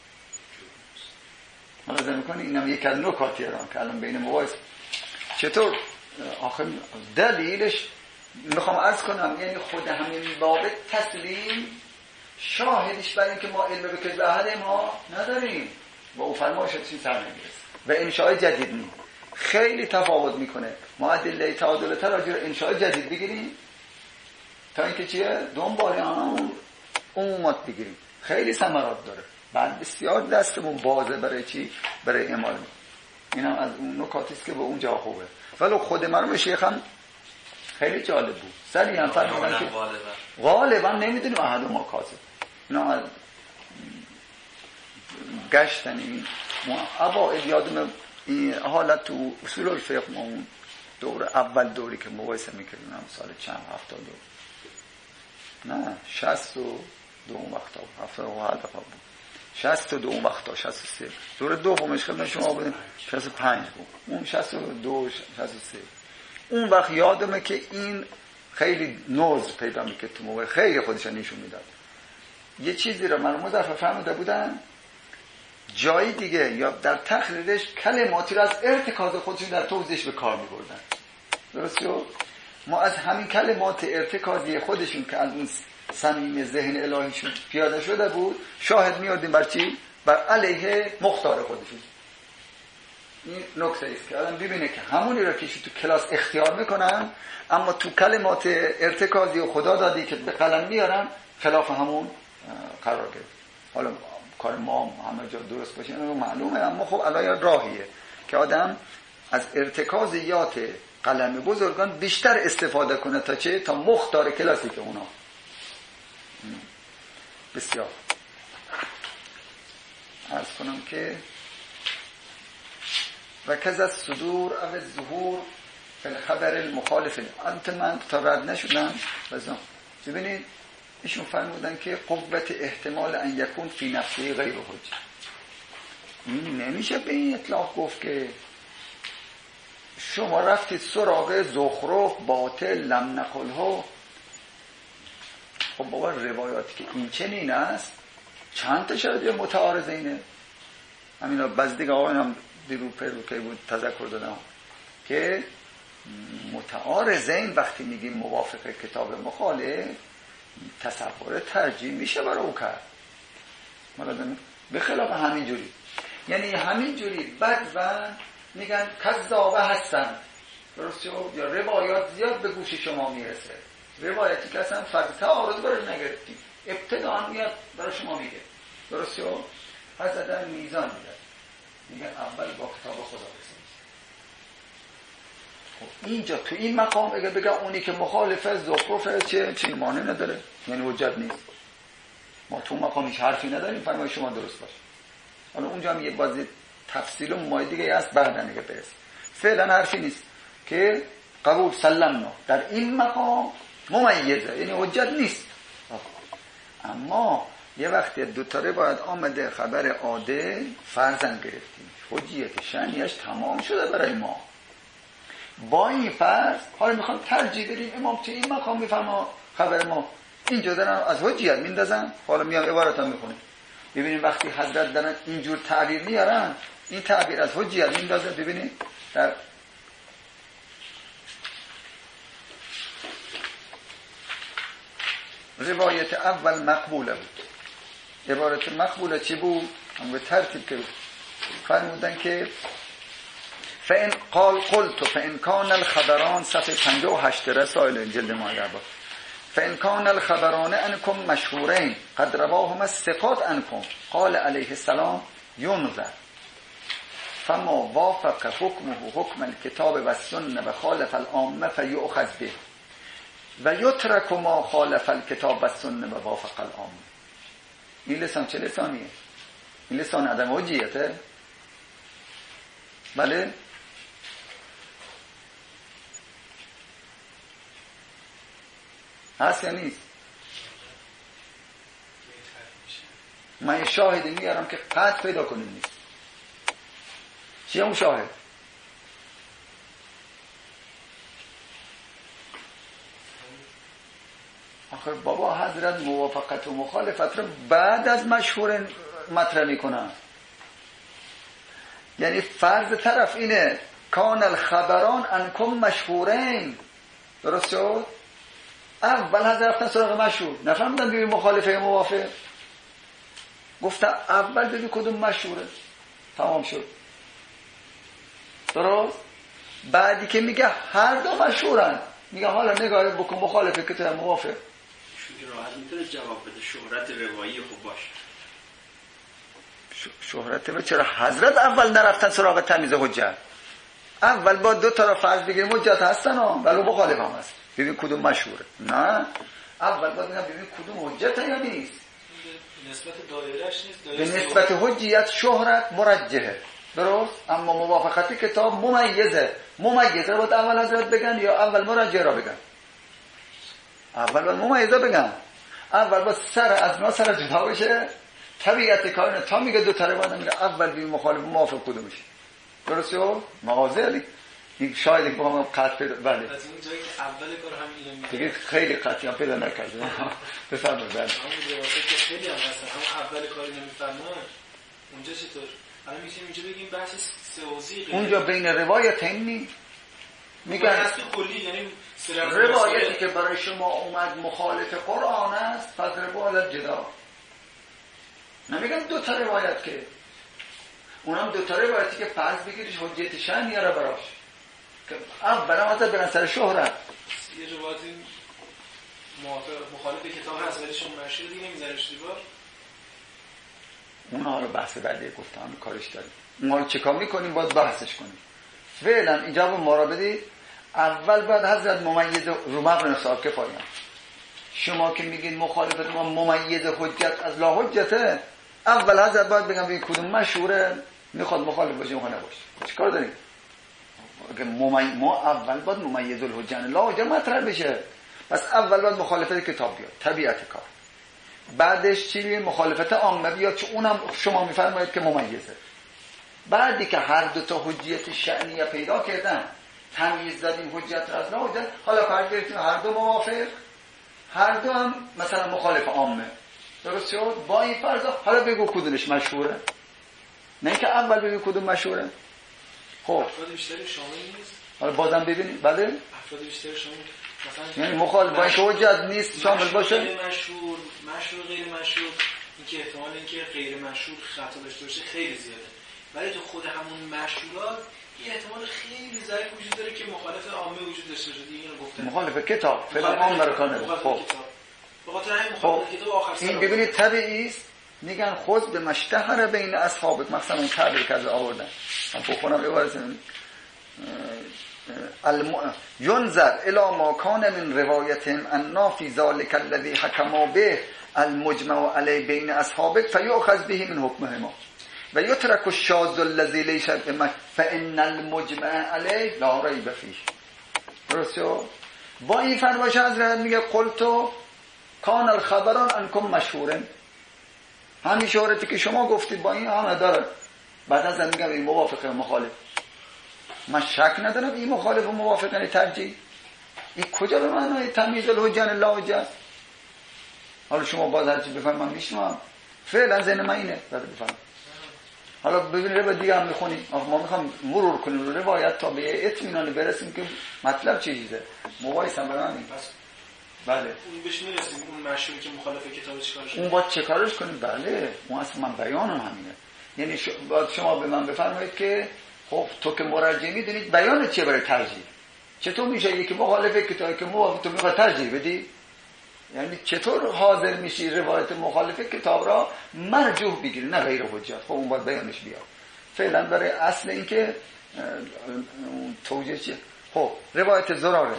حالا زن میکنی اینم یک از نکاتی را که الان بین مباحث چطور آخر دلیلش میخوام عرض کنم، یعنی خود همین باب تسلیم شاهدش برای اینکه ما علم به کذب احد ما نداریم با او فرمایش چیزی سر نمیرسه و انشاء جدید نیم. خیلی تفاوت میکنه. ما ادله تعادل تراجی رو انشاء جدید بگیریم تا اینکه چیه دنبال اون عمومات بگیریم، خیلی ثمرات داره. بعد بسیار دستمون بازه برای چی؟ برای اعمال. اینم از اون نکاتی است که به اونجا خوبه. ولی خود مرحوم شیخ هم خیلی جالب بود. سری هم فرمودن که غالبا نمیدونیم احد ما کاذب. اینا از گشتن این اوائل یادم این حالت تو اصول الفقه ما اون دور اول دوری که مقایسه میکردیم سال چند هفتاد دو نه شصت و دو وقتا هفتاد و هفت بود شصت و دو وقتا شصت و سه دور دومش خدمت شما بودیم شصت و پنج بود اون شصت و دو شصت و سه. اون وقت یادمه که این خیلی نوز پیدا میکرد تو موقع خیلی خودش نشون میداد. یه چیزی رو من مضافه فهمیده بودن جایی دیگه یا در تخریرش کلماتی رو از ارتکاز خودشون در توضیحش به کار می‌بردن. درسته؟ ما از همین کلمات ارتکازی خودشون که از اون صمیم ذهن الهیشون پیاده شده بود شاهد می‌آوردیم بر چی؟ بر علیه مختار خودشون. این نکته است که الان ببینه که همونی رو که تو کلاس اختیار میکنن اما تو کلمات ارتکازی و خدا دادی که به قلم میارن خلاف همون قرار گرفت. حالا کار ما همه جا درست باشه اینو معلومه، اما خب الان راهیه که آدم از ارتکازیات قلم بزرگان بیشتر استفاده کنه تا چه؟ تا مختار کلاسی که اونا. بسیار عرض کنم که و کز از صدور او ظهور فی الخبر المخالف انت من تا رد نشدن بزن. ببینید ایشون فرمودن که قوت احتمال ان یکون فی نفسه غیر حجه. این نمیشه به این اطلاق گفت که شما رفتید سراغ زخرف باطل لم نقله. خب بابا روایاتی که این چنین است چند تا شاید متعارض اینه. همینا بعض دیگه آقای هم دیرو پرو که بود تذکر دادم که متعارضین وقتی میگیم موافق کتاب مخالف تصور ترجیح میشه برای او کرد، به خلاف همینجوری. یعنی همینجوری بدون میگن کذابه هستن، درست شد؟ یا روایات زیاد به گوش شما میرسه، روایتی که اصلا فرض تعارض برای نگرفتیم ابتداً میاد برای شما میگه، درست شد؟ حضرت در میزان میدن، میگن اول با کتاب خدا بسید. خب اینجا تو این مقام اگه بگن اونی که مخالفه زخرفه چه چه ایمانه نداره، یعنی حجت نیست. ما تو مقام هیچ حرفی نداریم، فرمای شما درست باشه. حالا اونجا هم یه بازی تفصیل و مای دیگه هست بعدا دیگه برس. فعلا حرفی نیست که قبول سلمنا در این مقام ممیزه، یعنی حجت نیست. اما یه وقتی دو تاره باید آمده خبر عاده فرضاً گرفتیم، حجیت شأنیش تمام شده برای ما. با این فرض حالا میخوام ترجیح بدیم امام چه این مقام میفرما خبر ما اینجا دارن از حجیت میندازن. حالا میام عبارت هم میخونیم ببینیم وقتی حضرت دارن اینجور تعبیر میارن این تعبیر از حجیت میندازه. ببینید در روایت اول مقبوله بود. عبارت مقبوله چی بود؟ هم به ترتیب که فرمودن که فإن قال قلت فإن كان الخبران صفحه پنجاه و هشت رسائل جلد مایه با فإن كان الخبران انكم مشهورين قد رواهما الثقات عنكم قال عليه السلام ينظر فما وافق حكمه حكم الكتاب والسنة وخالف العامة فيؤخذ به و یترک ما خالف الکتاب و سنه و وافق العامه. این لسان چه لسانیه؟ این لسان عدم حجیته؟ بله؟ هست یا نیست؟ من شاهدی میارم که قطع پیدا کنیم نیست. چیه اون شاهد؟ آخر بابا حضرت موافقت و مخالفت رو بعد از مشهور مطرح میکنن. یعنی فرض طرف اینه کان الخبران انکم مشهورین، درست شد؟ اول حضرت رفتن سراغ مشهور، نفهمیدن ببین مخالفه موافق، گفتن اول ببین کدوم مشهوره، تمام شد. درست؟ بعدی که میگه هر دو مشهورن میگه حالا نگاه بکن مخالفه که تو موافق. راحت میتونه جواب بده شهرت روایی خوب باشه. شهرت و چرا حضرت اول نرفتن سراغ تمیز حجت؟ اول با دو تا را فرض بگیریم حجت هستن ها ولی مخالف هم هست، ببین کدوم مشهوره. نه اول باید ببین کدوم حجت یا نیست. نسبت دایرهش نیست، به نسبت حجیت شهرت مرجحه، درست؟ اما موافقت کتاب ممیزه. ممیزه باید اول حضرت بگن یا اول مرجح را بگن؟ اول باید ممیزه بگن. اول باید سر از نا سر جدا بشه. طبیعت کارونه تا میگه دو طرف باید میگه اول بی مخالف موافق کدوم میشه، درست شد؟ مغازه علی این شاید با هم قطع پیدا. بله از اون جایی که اول کار همین میگه دیگه خیلی قطعی هم پیدا نکرده. بفهمید بله همون روایتی که خیلی هم هستن هم اول کاری نمیفهمن اونجا چطور؟ الان میتونیم اینجا بگیم بحث سوازی اونجا بین روایتین نی میگن اصل کلی، یعنی روایتی که برای شما اومد مخالف قرآن است پس روایت جدا. نمیگن دو تا روایت که اونم دو تا روایتی که فرض بگیریش حجت شأن میاره براش که اولا حضرت برن سر شهرت. یه روایتی مخالف کتاب هست ولی شما مشهور دیگه نمیذارش دیوار. اونها رو بحث بعدی گفتم کارش داریم. ما رو چیکار میکنیم باید بحثش کنیم. فعلا اینجا ما را بدید اول باید حضرت ممیز رو مبنای صاحب کفایه. شما که میگید مخالفت ما ممیز حجت از لا حجته، اول حضرت باید بگم بگید کدوم مشهوره میخواد مخالف باشه میخواد نباشه. چیکار داریم؟ اگه ممی... ما اول باید ممیز الحجت لا حجت مطرح بشه، پس اول باید مخالفت کتاب بیاد، طبیعت کار. بعدش چی؟ مخالفت عامه بیاد که اونم شما میفرمایید که ممیزه. بعدی که هر دو تا حجیت شأنیه پیدا کردن تمیز دادیم حجت را از لا حجت، حالا فرض گرفتیم هر دو موافق، هر دو هم مثلا مخالف عامه، درست شد؟ با این فرض حالا بگو کدومش مشهوره، نه اینکه اول بگو کدوم مشهوره. خب افراد بیشتری شامل نیست حالا بازم ببینید بله افراد بیشتر شما مثلا یعنی مخالف با اینکه حجت نیست شامل باشه غیر مشهور مشهور غیر مشهور اینکه احتمال اینکه غیر مشهور خطا داشته باشه خیلی زیاده، ولی تو خود همون مشهورات یه احتمال خیلی ضعیف وجود داره که مخالف عامه وجود داشته باشه. اینو گفتم مخالف کتاب فعلا عام رکانه. خب به خاطر همین مخالف کتاب آخر این ببینید طبیعی است. میگن خود به مشتهر بین اصحاب، مثلا اون تعبیر که از آوردن من بخونم عبارت الم... ينظر الى ما كان من روایتهم ان فی ذلك الذي حكموا به المجمع علیه بین اصحابک فیؤخذ به من حکمهما و یترک الشاذ الذی لیس بما فان المجمع علیه لا ریب فیه. درسته؟ با این فرمایش حضرت میگه قلت کان الخبران انکم مشهورن، همین شهرتی که شما گفتید با این همه داره. بعد از میگم این موافقه مخالف، من شک ندارم این مخالف و موافق یعنی ترجیح. این کجا به معنای تمییز الحجه لا حجه؟ حالا شما باز هرچی بفهم من میشنم، فعلا ذهن من اینه بعد بفهم. حالا ببینید رو دیگه هم میخونیم، ما میخوام مرور کنیم رو روایت تا به اطمینان برسیم که مطلب چه چیزه. موایسم برام بله اون بهش میرسیم. اون مشهوری که مخالف کتاب چیکارش اون باید چه کارش کنیم؟ بله اون اصلا من بیانم همینه. یعنی ش... باید شما به من بفرمایید که خب تو که مرجع میدونید بیان چیه برای ترجیح؟ چطور میشه یکی مخالف کتابی که موافق تو میخواد ترجیح بدی؟ یعنی چطور حاضر میشی روایت مخالف کتاب را مرجوح بگیری نه غیر حجت؟ خب اون باید بیانش بیاد. فعلا برای اصل این که توجیه چیه؟ خب روایت زراره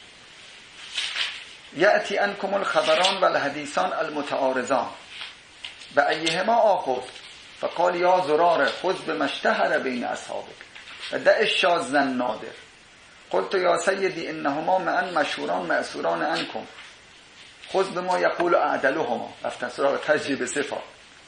یأتی انکم الخبران و الحدیثان المتعارضان و ایهما آخذ فقال یا زراره خذ بمشتهر بین اصحابک و دع الشاذ النادر. قلت یا سیدی انهما معا مشهوران مأثوران عنکم خذ بما یقول اعدلهما. رفتن سراغ تجریب صفات.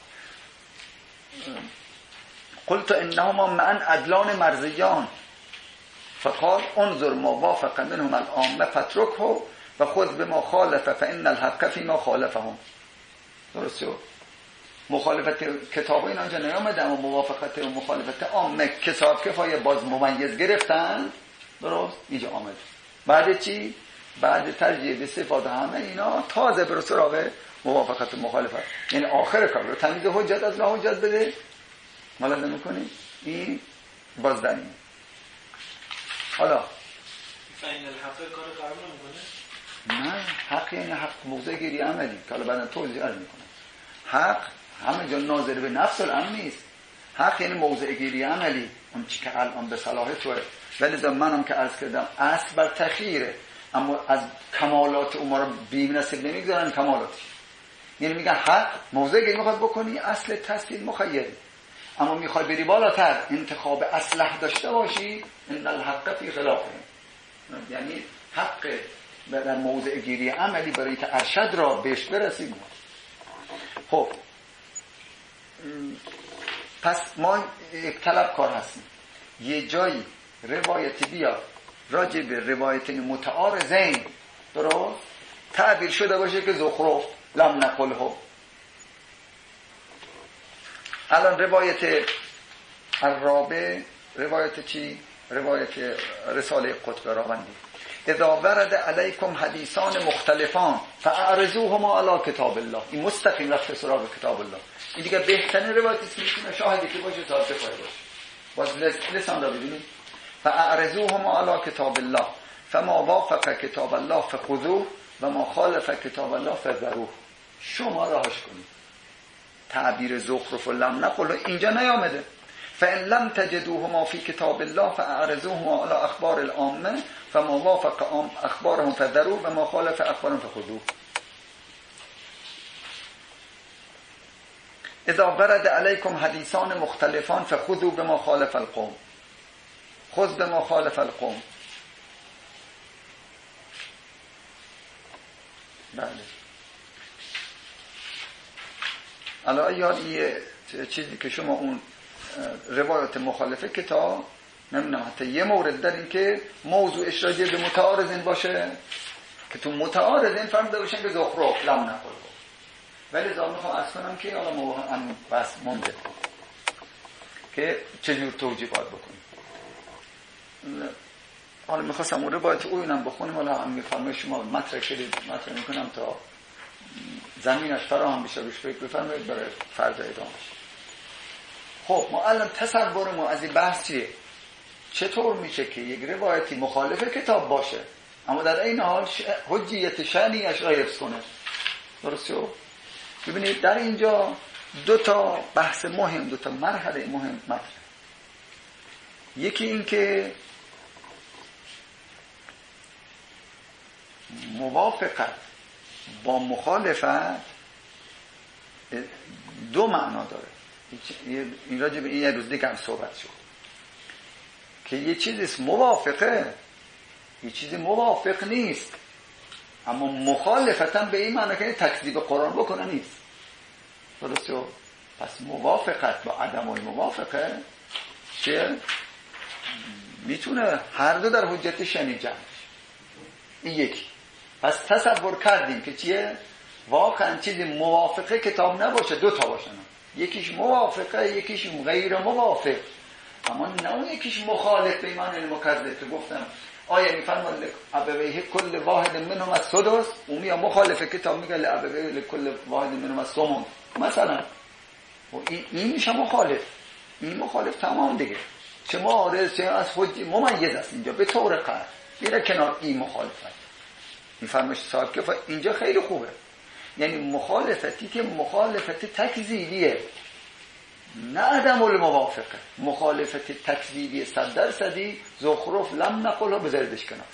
قلت انهما معا عدلان مرضیان فقال انظر ما وافق منهم العامه فاترکه و خود به ما خالفه فان الحق فيما خالفهم. درسته؟ مخالفت کتاب این آنجا نیامده اما موافقت و مخالفت عامه کتاب کفایه باز ممیز گرفتن. درست؟ اینجا آمده. بعد چی؟ بعد ترجیح به صفات همه اینا تازه برو سراغ موافقت و مخالفت، یعنی آخر کار رو تمیز حجت از لا حجت بده. ملاحظه میکنی؟ این باز در این حالا فین الحق کار قرار نمیکنه؟ نه حق یعنی حق موضع گیری عملی که حالا بعدا توضیح عرض میکنم. حق همه جا ناظر به نفس الامر نیست. حق یعنی موضع گیری عملی، اون چی که الان به صلاح توه. ولی منم که عرض کردم اصل بر تخییره، اما از کمالات اون رو بی‌نصیب نمیگذارن کمالاتش. یعنی میگن حق موضع گیری میخواد بکنی اصل تسهیل مخیر، اما میخواد بری بالاتر انتخاب اصلح داشته باشی ان الحق فی خلافه. یعنی حق در موضع گیری عملی برای که ارشد را بهش برسیم. خب پس ما یک طلبکار هستیم، یه جایی روایت بیا راجع به روایت متعارضین درست تعبیر شده باشه که زخرف لم نقله. الان روایت الرابع روایت چی؟ روایت رساله قطب راوندی اذا ورد علیکم حدیثان مختلفان فاعرضوهما علی کتاب الله. این مستقیم رفت سراغ کتاب الله. این دیگه بهترین روایتی است که میتونه شاهدی که باشه تا بخواد باشه. باز لسان را ببینید فاعرضوهما علی کتاب الله فما وافق کتاب الله فخذوه و ما خالف کتاب الله فذروه. شما راهش کنید. تعبیر زخرف و لم نقل اینجا نیامده. فان لم تجدوهما فی کتاب الله فاعرضوهما علی اخبار العامه فما وافق اخبارهم فذروه و ما خالف اخبارهم فخذوه. اذا ورد علیکم حدیثان مختلفان فخذوا بما خالف القوم. خذ بما خالف القوم. بله الان یاد یه چیزی که شما اون روایت مخالفه کتاب نمیدونم حتی یه مورد داریم که موضوعش راجع به متعارضین باشه که تو متعارضین فهمیده باشن که زخرف لم نقل. ولی زمان میخوام از کنم که حالا موضوع بس مونده که چجور توجیه باید بکنیم. حالا میخواستم اون روایت او اینم بخونیم، حالا هم میفرمایید شما مطرح کردید، مطرح میکنم تا زمینش فراهم بشه روش فکر بفرمایید برای فرض ادامهش. خب ما الان تصور ما از این بحث چیه؟ چطور میشه که یک روایتی مخالف کتاب باشه اما در این حال حجیت شأنیش را حفظ کنه؟ درسته؟ ببینید در اینجا دو تا بحث مهم، دو تا مرحله مهم مطرح. یکی این که موافقت با مخالفت دو معنا داره. این راجع به این یه روز دیگه هم صحبت شد که یه چیزی موافقه، یه چیزی موافق نیست، اما مخالفتن به این معنی که تکذیب قرآن بکنه نیست. درسته؟ پس موافقت با عدم الموافقه که میتونه هر دو در حجت شنی جمع بشه. این یکی. پس تصور کردیم که چیه؟ واقعا چیزی موافقه کتاب نباشه، دو تا باشن، یکیش موافقه یکیش غیر موافق، اما نه اون یکیش مخالف به ایمان المکذب که گفتم آیه میفرماد ابویه کل واحد منهم السدس، اون یا مخالف کتاب میگه ابویه کل واحد منهم الثمن مثلا، و این این میشه مخالف، این مخالف تمام دیگه، چه معارض چه از خود ممیز است اینجا به طور قطع میره کنار این مخالفت. این فرمایش صاحب که اینجا خیلی خوبه، یعنی مخالفتی که مخالفت تکذیبیه نه عدم الموافقه، مخالفت تکذیبی صد درصدی زخرف لم نقلها بذاردش کنار.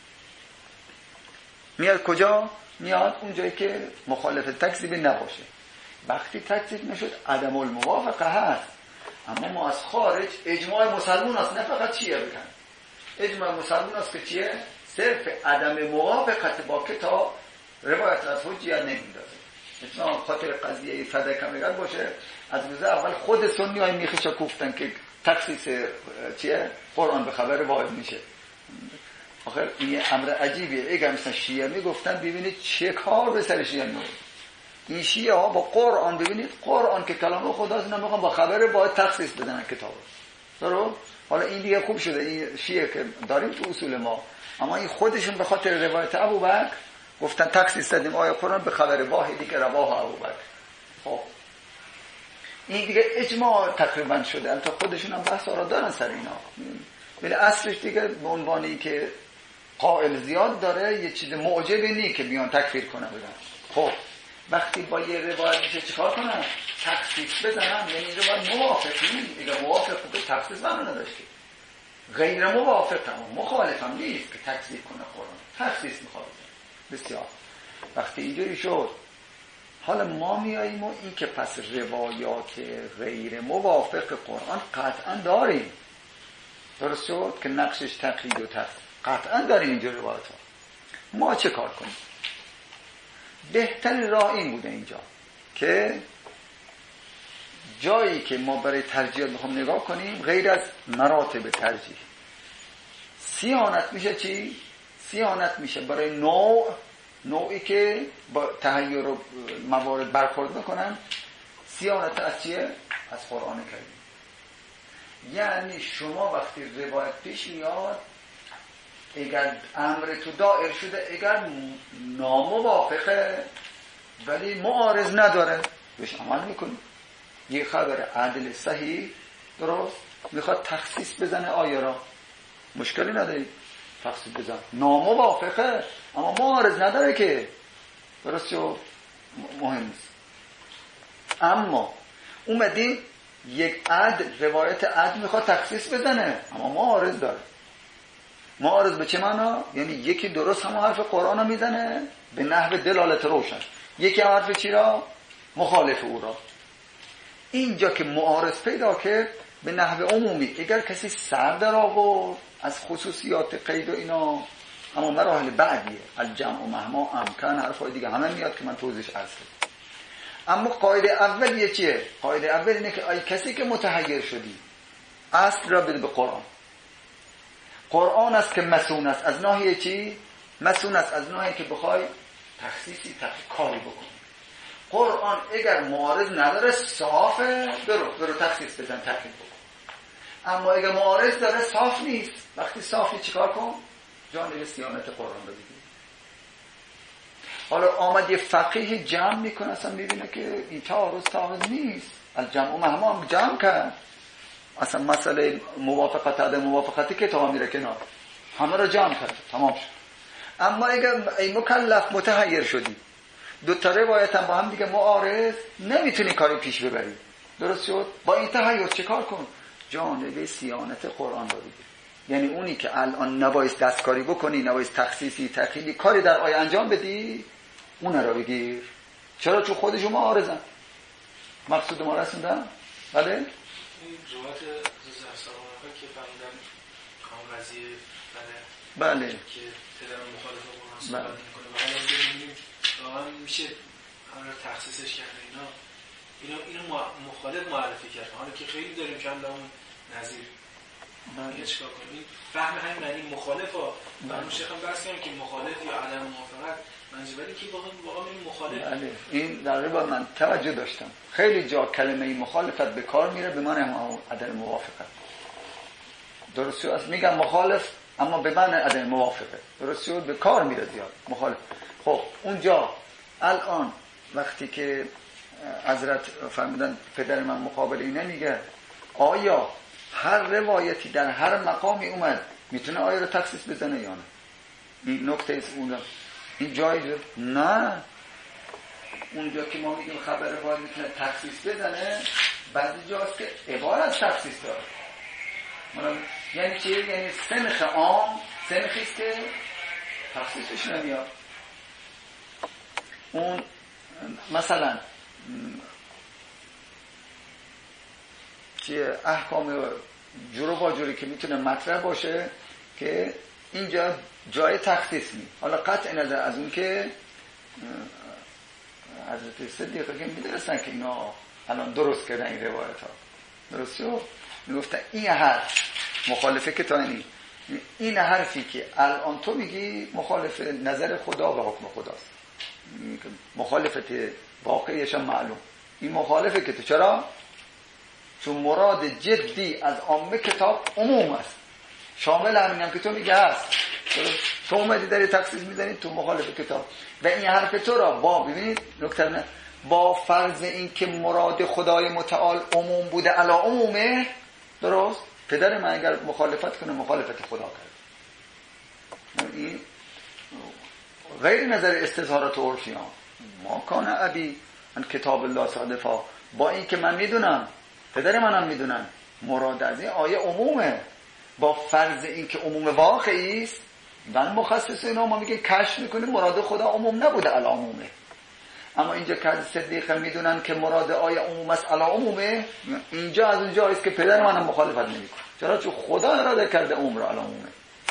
میاد کجا؟ میاد اونجایی که مخالفت تکذیبی نباشه. وقتی تکذیب نشد عدم الموافقه هست، اما ما از خارج اجماع مسلمون هست، نه فقط چیه بکن اجماع مسلمون هست که چیه؟ صرف عدم موافقت با کتاب روایت از حجیت نمیدازه. اتنا خاطر قضیه فدک امیران باشه، از روز اول خود سنی های میخشا گفتن که تخصیص چیه؟ قرآن به خبر واحد میشه. آخر این امر عجیبیه. اگر مثلا شیعه میگفتن ببینید چه کار به سر شیعه میگفت. این شیعه ها با قرآن ببینید قرآن که کلام خداست نمیخوان با خبر واحد تخصیص بدن کتاب. درست؟ حالا این دیگه خوب شده، این شیعه که داریم تو اصول ما، اما این خودشون به خاطر روایت ابوبکر گفتن تخصیص دادیم آیه قرآن به خبر واحدی که رواه ابوبکر. خب این دیگه اجماع تقریبا شده، البته خودشون هم بحث را دارن سر اینا، ولی اصلش دیگه به عنوانی که قائل زیاد داره، یه چیز معجبی نیست که بیان تکفیر کنه بدن. خب وقتی با یه روایت میشه چیکار کنن؟ تخصیص بزنن، یعنی این روایت موافق نیست، اگه موافق به تخصیص معنا نداشته، غیر موافق هم مخالف هم نیست که تکذیب کنه قرآن، تخصیص میخواد. بسیار وقتی اینجوری شد، حالا ما میاییم و این که پس روایات غیر موافق قرآن قطعا داریم، درست شد که نقشش تقلید و تخصیص، قطعا داریم اینجا روایات ها. ما چه کار کنیم؟ بهترین راه این بوده اینجا که جایی که ما برای ترجیح میخوام نگاه کنیم غیر از مراتب ترجیح، صیانت میشه چی؟ صیانت میشه برای نوع نوعی که با تحیر و موارد برخورد میکنن، صیانت از چیه؟ از قرآن کریم. یعنی شما وقتی روایت پیش میاد، اگر امر تو دایر شده، اگر ناموافقه ولی معارض نداره بهش عمل میکنی. یه خبر عدل صحیح درست میخواد تخصیص بزنه آیه را، مشکلی نداری تخصیص بزن، ناموافقه اما معارض نداره که درست شو، مهم نیست. اما اومدیم یک عدل، روایت عدل میخواد تخصیص بزنه اما معارض داره. معارض به چه معنا؟ یعنی یکی درست همون حرف قرآن رو میزنه به نحو دلالت روشن، یکی حرف چی را؟ مخالف او را. اینجا که معارض پیدا کرد به نحو عمومی، اگر کسی سر در آورد از خصوصیات قید و اینا، اما مراحل بعدیه، الجمع و مهما امکن حرفای دیگه همه میاد که من توضیحش عرض کردم. اما قاعده اولیه چیه؟ قاعده اول اینه که ای کسی که متحیر شدی، اصل را بده به قرآن. قرآن است که مسئول است از ناحیه چی؟ مسئول است از ناحیه که بخوای تخصیصی کاری بکنی. قرآن اگر معارض نداره صافه، برو برو تخصیص بزن، تکلیف بکن. اما اگر معارض داره صاف نیست، وقتی صافی چیکار کن؟ جانب صیانت قرآن رو بگیر. حالا آمد یه فقیه جمع میکنه، اصلا میبینه که این تعارض تعارض نیست، الجمع مهما جمع کرد، اصلا مسئله موافقت عدم موافقتی که تا میره کنار، همه رو جمع کرد، تمام شد. اما اگر ای مکلف متحیر شدی، دو تا روایت هم با هم دیگه معارض، نمیتونی کاری پیش ببری، درست شد؟ با این تحیر چه کار کن؟ جانب صیانت قرآن رو بگیر. یعنی اونی که الان نبایست دستکاری بکنی، نبایست تخصیصی تقییدی کاری در آیه انجام بدی، اون رو بگیر. چرا؟ چون خودشون معارضن. مقصود ما رسوندن؟ بله؟ این روایت زرسوانه که فرمودن کام قضیه بله بله که پدرم مخالف قرآن صحبت میکنه و حالا ببینیم واقعا میشه همه رو تخصیصش کرد اینا اینو اینو مخالف معرفی کرد، حالا که خیلی داریم که هم به اون نظیر بله چیکار کنیم. فهم همین معنی مخالفه من شیخ هم بحث کردم که مخالف یا عدم موافقت منظوری که واقعا واقعا این مخالف. بله این در واقع من توجه داشتم خیلی جا کلمه مخالفت به کار میره به معنی عدم موافقت. درست شد؟ میگم مخالف اما به معنی عدم موافقت. درست شد؟ به کار میره زیاد مخالف. خب اونجا الان وقتی که حضرت فرمودن پدر من مقابل اینه میگه، آیا هر روایتی در هر مقامی اومد میتونه آیه رو تخصیص بزنه یا نه؟ این نکته است. اونجا این جایی نه، اونجا که ما میگیم خبر باید میتونه تخصیص بزنه، بعضی جاست که عبارت از تخصیص داره. یعنی چی؟ یعنی سنخ عام سنخیست که تخصیصش نمیاد. اون مثلا چیه احکام جورو با جوری که میتونه مطرح باشه که اینجا جای تخصیص نی. حالا قطع نظر از اون که حضرت صدیقه که میدرستن که اینا الان درست کردن این روایت ها، درست شد؟ میگفتن این حرف مخالفه که تا اینی این حرفی که الان تو میگی مخالف نظر خدا و حکم خداست، مخالفت واقعیش هم معلوم. این مخالفه که تو چرا؟ چون مراد جدی از عامه کتاب عموم است، شامل همینم که تو میگه هست. تو اومدی داری تخصیص میزنی تو مخالف کتاب و این حرف تو را با ببینید نکته نه با فرض این که مراد خدای متعال عموم بوده علا عمومه، درست؟ پدر من اگر مخالفت کنه مخالفت خدا کرد. این غیر نظر استظهارات عرفیان ما کان ابی ان کتاب الله صادفا، با این که من میدونم پدر منم میدونن مراد از این آیه عمومه، با فرض این که عموم واقعی است من مخصص اینا ما میگه کشف میکنیم مراد خدا عموم نبوده علا عمومه. اما اینجا که از صدیقه میدونن که مراد آیه عموم است علا عمومه، اینجا از اونجا است که پدر منم مخالفت نمیکنه. چرا؟ چون خدا اراده کرده عمر علا عمومه.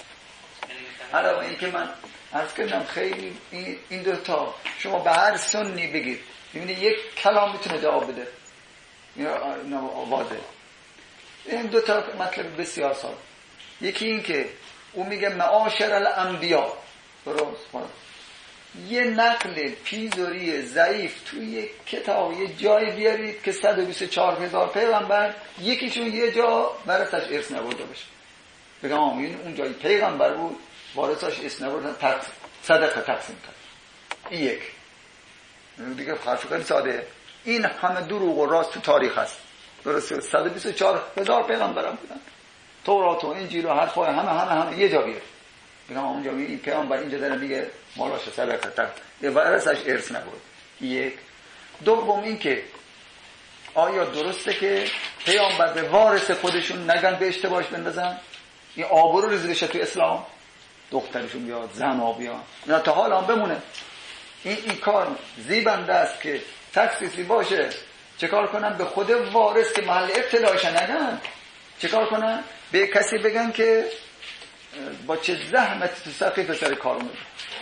علاوه این که من عرض کردم خیلی این دو تا شما به هر سنی بگید ببینید یک کلام میتونه جواب بده. اینا واضحه. این دو تا مطلب بسیار سال. یکی این که او میگه معاشر الانبیا، درست؟ یه نقل پیزوری ضعیف توی یک کتاب یه جایی بیارید که صد و بیست و چهار هزار پیغمبر یکیشون یه جا ورثش ارث نبرده باشه، بگم آمین اون جایی پیغمبر بود وارثش ارث نبردن صدقه تقسیم کرد. این یک دیگه خرف خیلی ساده. این همه دروغ و راست تو تاریخ هست، درسته؟ صد و بیست و چهار هزار پیغمبر هم بودن، تورات و انجیل و حرفای همه همه همه یه جا بیاره بگم اونجا این پیغمبر اینجا داره میگه مالاش صدقه تر یه ورثش ارث نبود. یک. دوم این که آیا درسته که پیامبر به وارث خودشون نگن به اشتباهش بندازن؟ این آبرو ریزش تو اسلام، دخترشون بیاد زن ها بیاد نه تا حال هم بمونه. این این کار زیبنده است که تخصیصی باشه. چه کار کنن؟ به خود وارث که محل ابتلاش نگن، چه کار کنن؟ به کسی بگن که با چه زحمت تو سقی پسر کار اومده.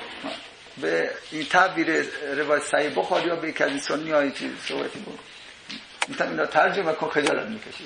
به این تعبیر روایت صحیح بخاری یا به کسی سنی های چیز صحبتی بود میتونم اینا ترجمه کن، خجالت میکشی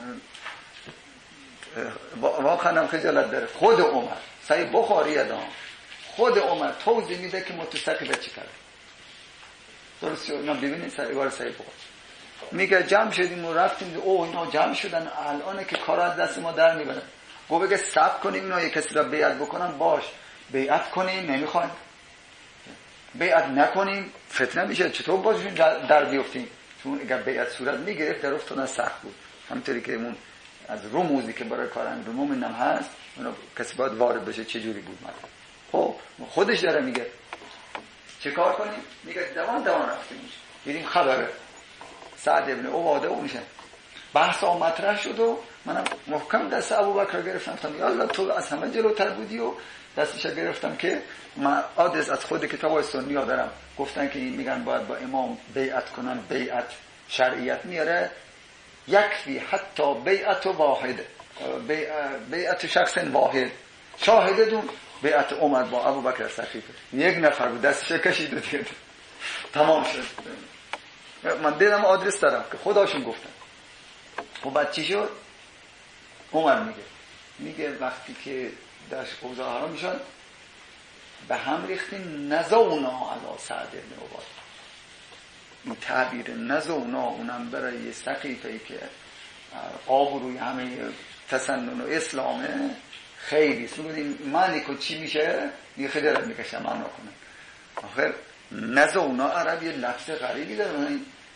واقعا هم خجالت داره. خود عمر صحیح بخاری ادام خود عمر توضیح میده که متسقی به چی کرد. درست شد؟ اینا ببینید سریوار صحیح بخاری میگه جمع شدیم و رفتیم او اینا جمع شدن الان که کار از دست ما در میبرن. گفت بگه صبر کنیم اینا یک کسی را بیعت بکنن باش، بیعت کنیم نمیخوایم، بیعت نکنیم فتنه میشه، چطور بازشون در بیفتیم؟ چون اگر بیعت صورت میگرفت در افتادن سخت بود. همونطوری که اون از رموزی که برای کار انجام هم هست اونا کسی باید وارد بشه چه جوری بود مثلا. خب خودش داره میگه چه کار کنیم؟ میگه دوان دوان رفتیم دیدیم خبره سعد ابن عباده اون میشه بحث ها مطرح شد و منم محکم دست ابوبکر گرفتم تا یا الله تو از همه جلوتر بودی و دستش گرفتم که من عادز از خود کتاب سنی ها دارم گفتن که این میگن باید با امام بیعت کنن، بیعت شرعیت میاره یکفی حتی بیعت واحد بیعت شخص واحد شاهده دون بیعت عمر با ابوبکر صدیق یک نفر بود دستش کشید و دیگه تمام شد. من دیدم آدرس دارم که خداشون گفتن. خب بعد چی شد؟ عمر میگه میگه وقتی که داشت اوضاع حرام میشد به هم ریختیم نزونا علی سعد بن عباده. این تعبیر نزونا اونم برای سقیفه‌ای که آبروی همه تسنن و اسلامه خیلی سنودیم معنی که چی میشه یه خیلی میکشم معنا کنه. آخر نزونا عرب یه لفظ غریبی داره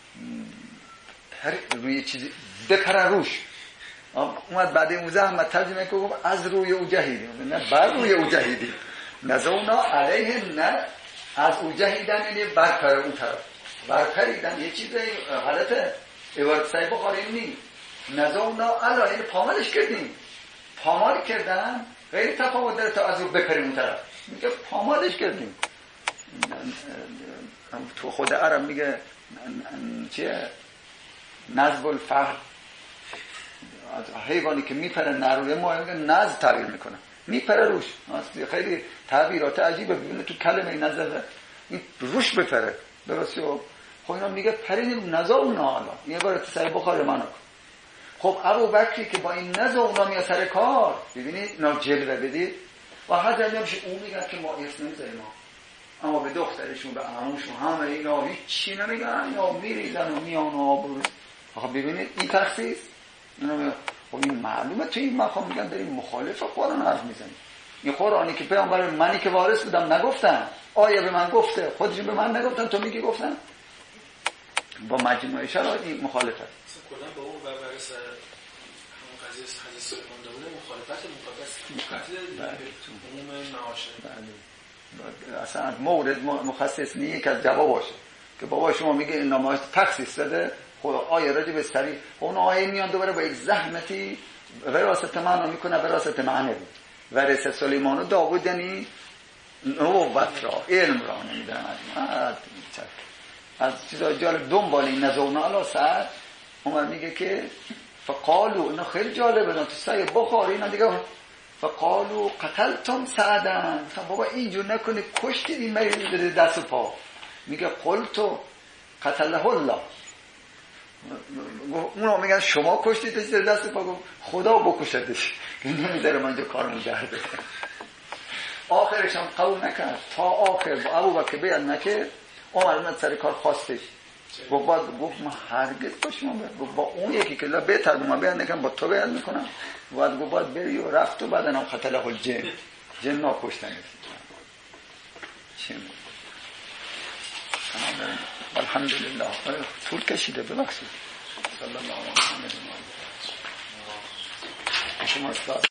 روی چیزی بپره روش. اومد بعد این زحمت ترجمه که گفت از روی او جهیدیم، نه بر روی او جهیدیم. نزونا علیه نه از او جهیدن یعنی برپره اون طرف برپریدن یه چیز حالت عبارت صحیح بخاریم نیم. نزونا علیه یعنی پامالش کردیم، پامال کردن غیر تفاوت داره تا از او بپریم اون طرف. میگه پامالش کردیم. تو خود عرب میگه چیه نزب الفحل حیوانی که میپره نروی ما میگه نزب تعبیر میکنه میپره روش. خیلی تعبیرات عجیبه ببینه تو کلمه نزب این روش بپره درسته. خب اینا میگه پرین نزا اونا حالا این عبارت سر بخار منو. خب ابوبکری که با این نزا اونا میاد سر کار ببینید اینا جلوه بدید و حضرت نمیشه اون میگن که ما ارث نمیذاریم ما اما به دخترشون به عموشون همه اینا هیچی نمیگن اینا میریزن و میان و آبرو. آخه ببینید این تخصیص اینا خب این معلومه تو این مقام میگن داریم مخالف قرآن حرف میزنیم. این قرآنی که پیامبر منی که وارث بودم نگفتن آیه به من گفته خودشون به من نگفتن تو میگی گفتن با مجموعه شرایط این مخالفت کلا با اون وارث همون قضیه حدیث سلیمان داوود مخالفت مقدس عموم معاشره. اصلا مورد مخصص نیه که از جواب باشه که بابا شما میگه این نماز تخصیص داده خود آیه راجع به سری اون آیه میان دوباره با یک زحمتی وراثت معنا میکنه وراثت معنوی. ورث سلیمان و داوود یعنی نبوت را علم را نمیدونم از از چیزا جالب دنبال این نزونا علی سعد عمر میگه که فقالو اینا خیلی جالبه تو سایه بخاری اینا دیگه فقالو قتلتم سعدن بابا اینجور نکنی کشتید این مریض بده دست و پا. میگه قلتو قتله الله اونا میگن شما کشتیدش دست و پا خدا بکشدش نمیذاره من جو کارمون درده. آخرش هم قبول نکرد تا آخر با ابوبکر بیعت نکرد. عمر اومد سر کار خواستش گفت بعد گفت من هرگز با شما گفت با اون یکی که لا بهتر با من بیعت نکنم با تو بیعت میکنم. بعد گفت باید بری و رفت و بعد هم قتله الجن جن ناکشتن چه الحمدلله طول کشیده ببخشید. صلی الله علیه و سلم. شما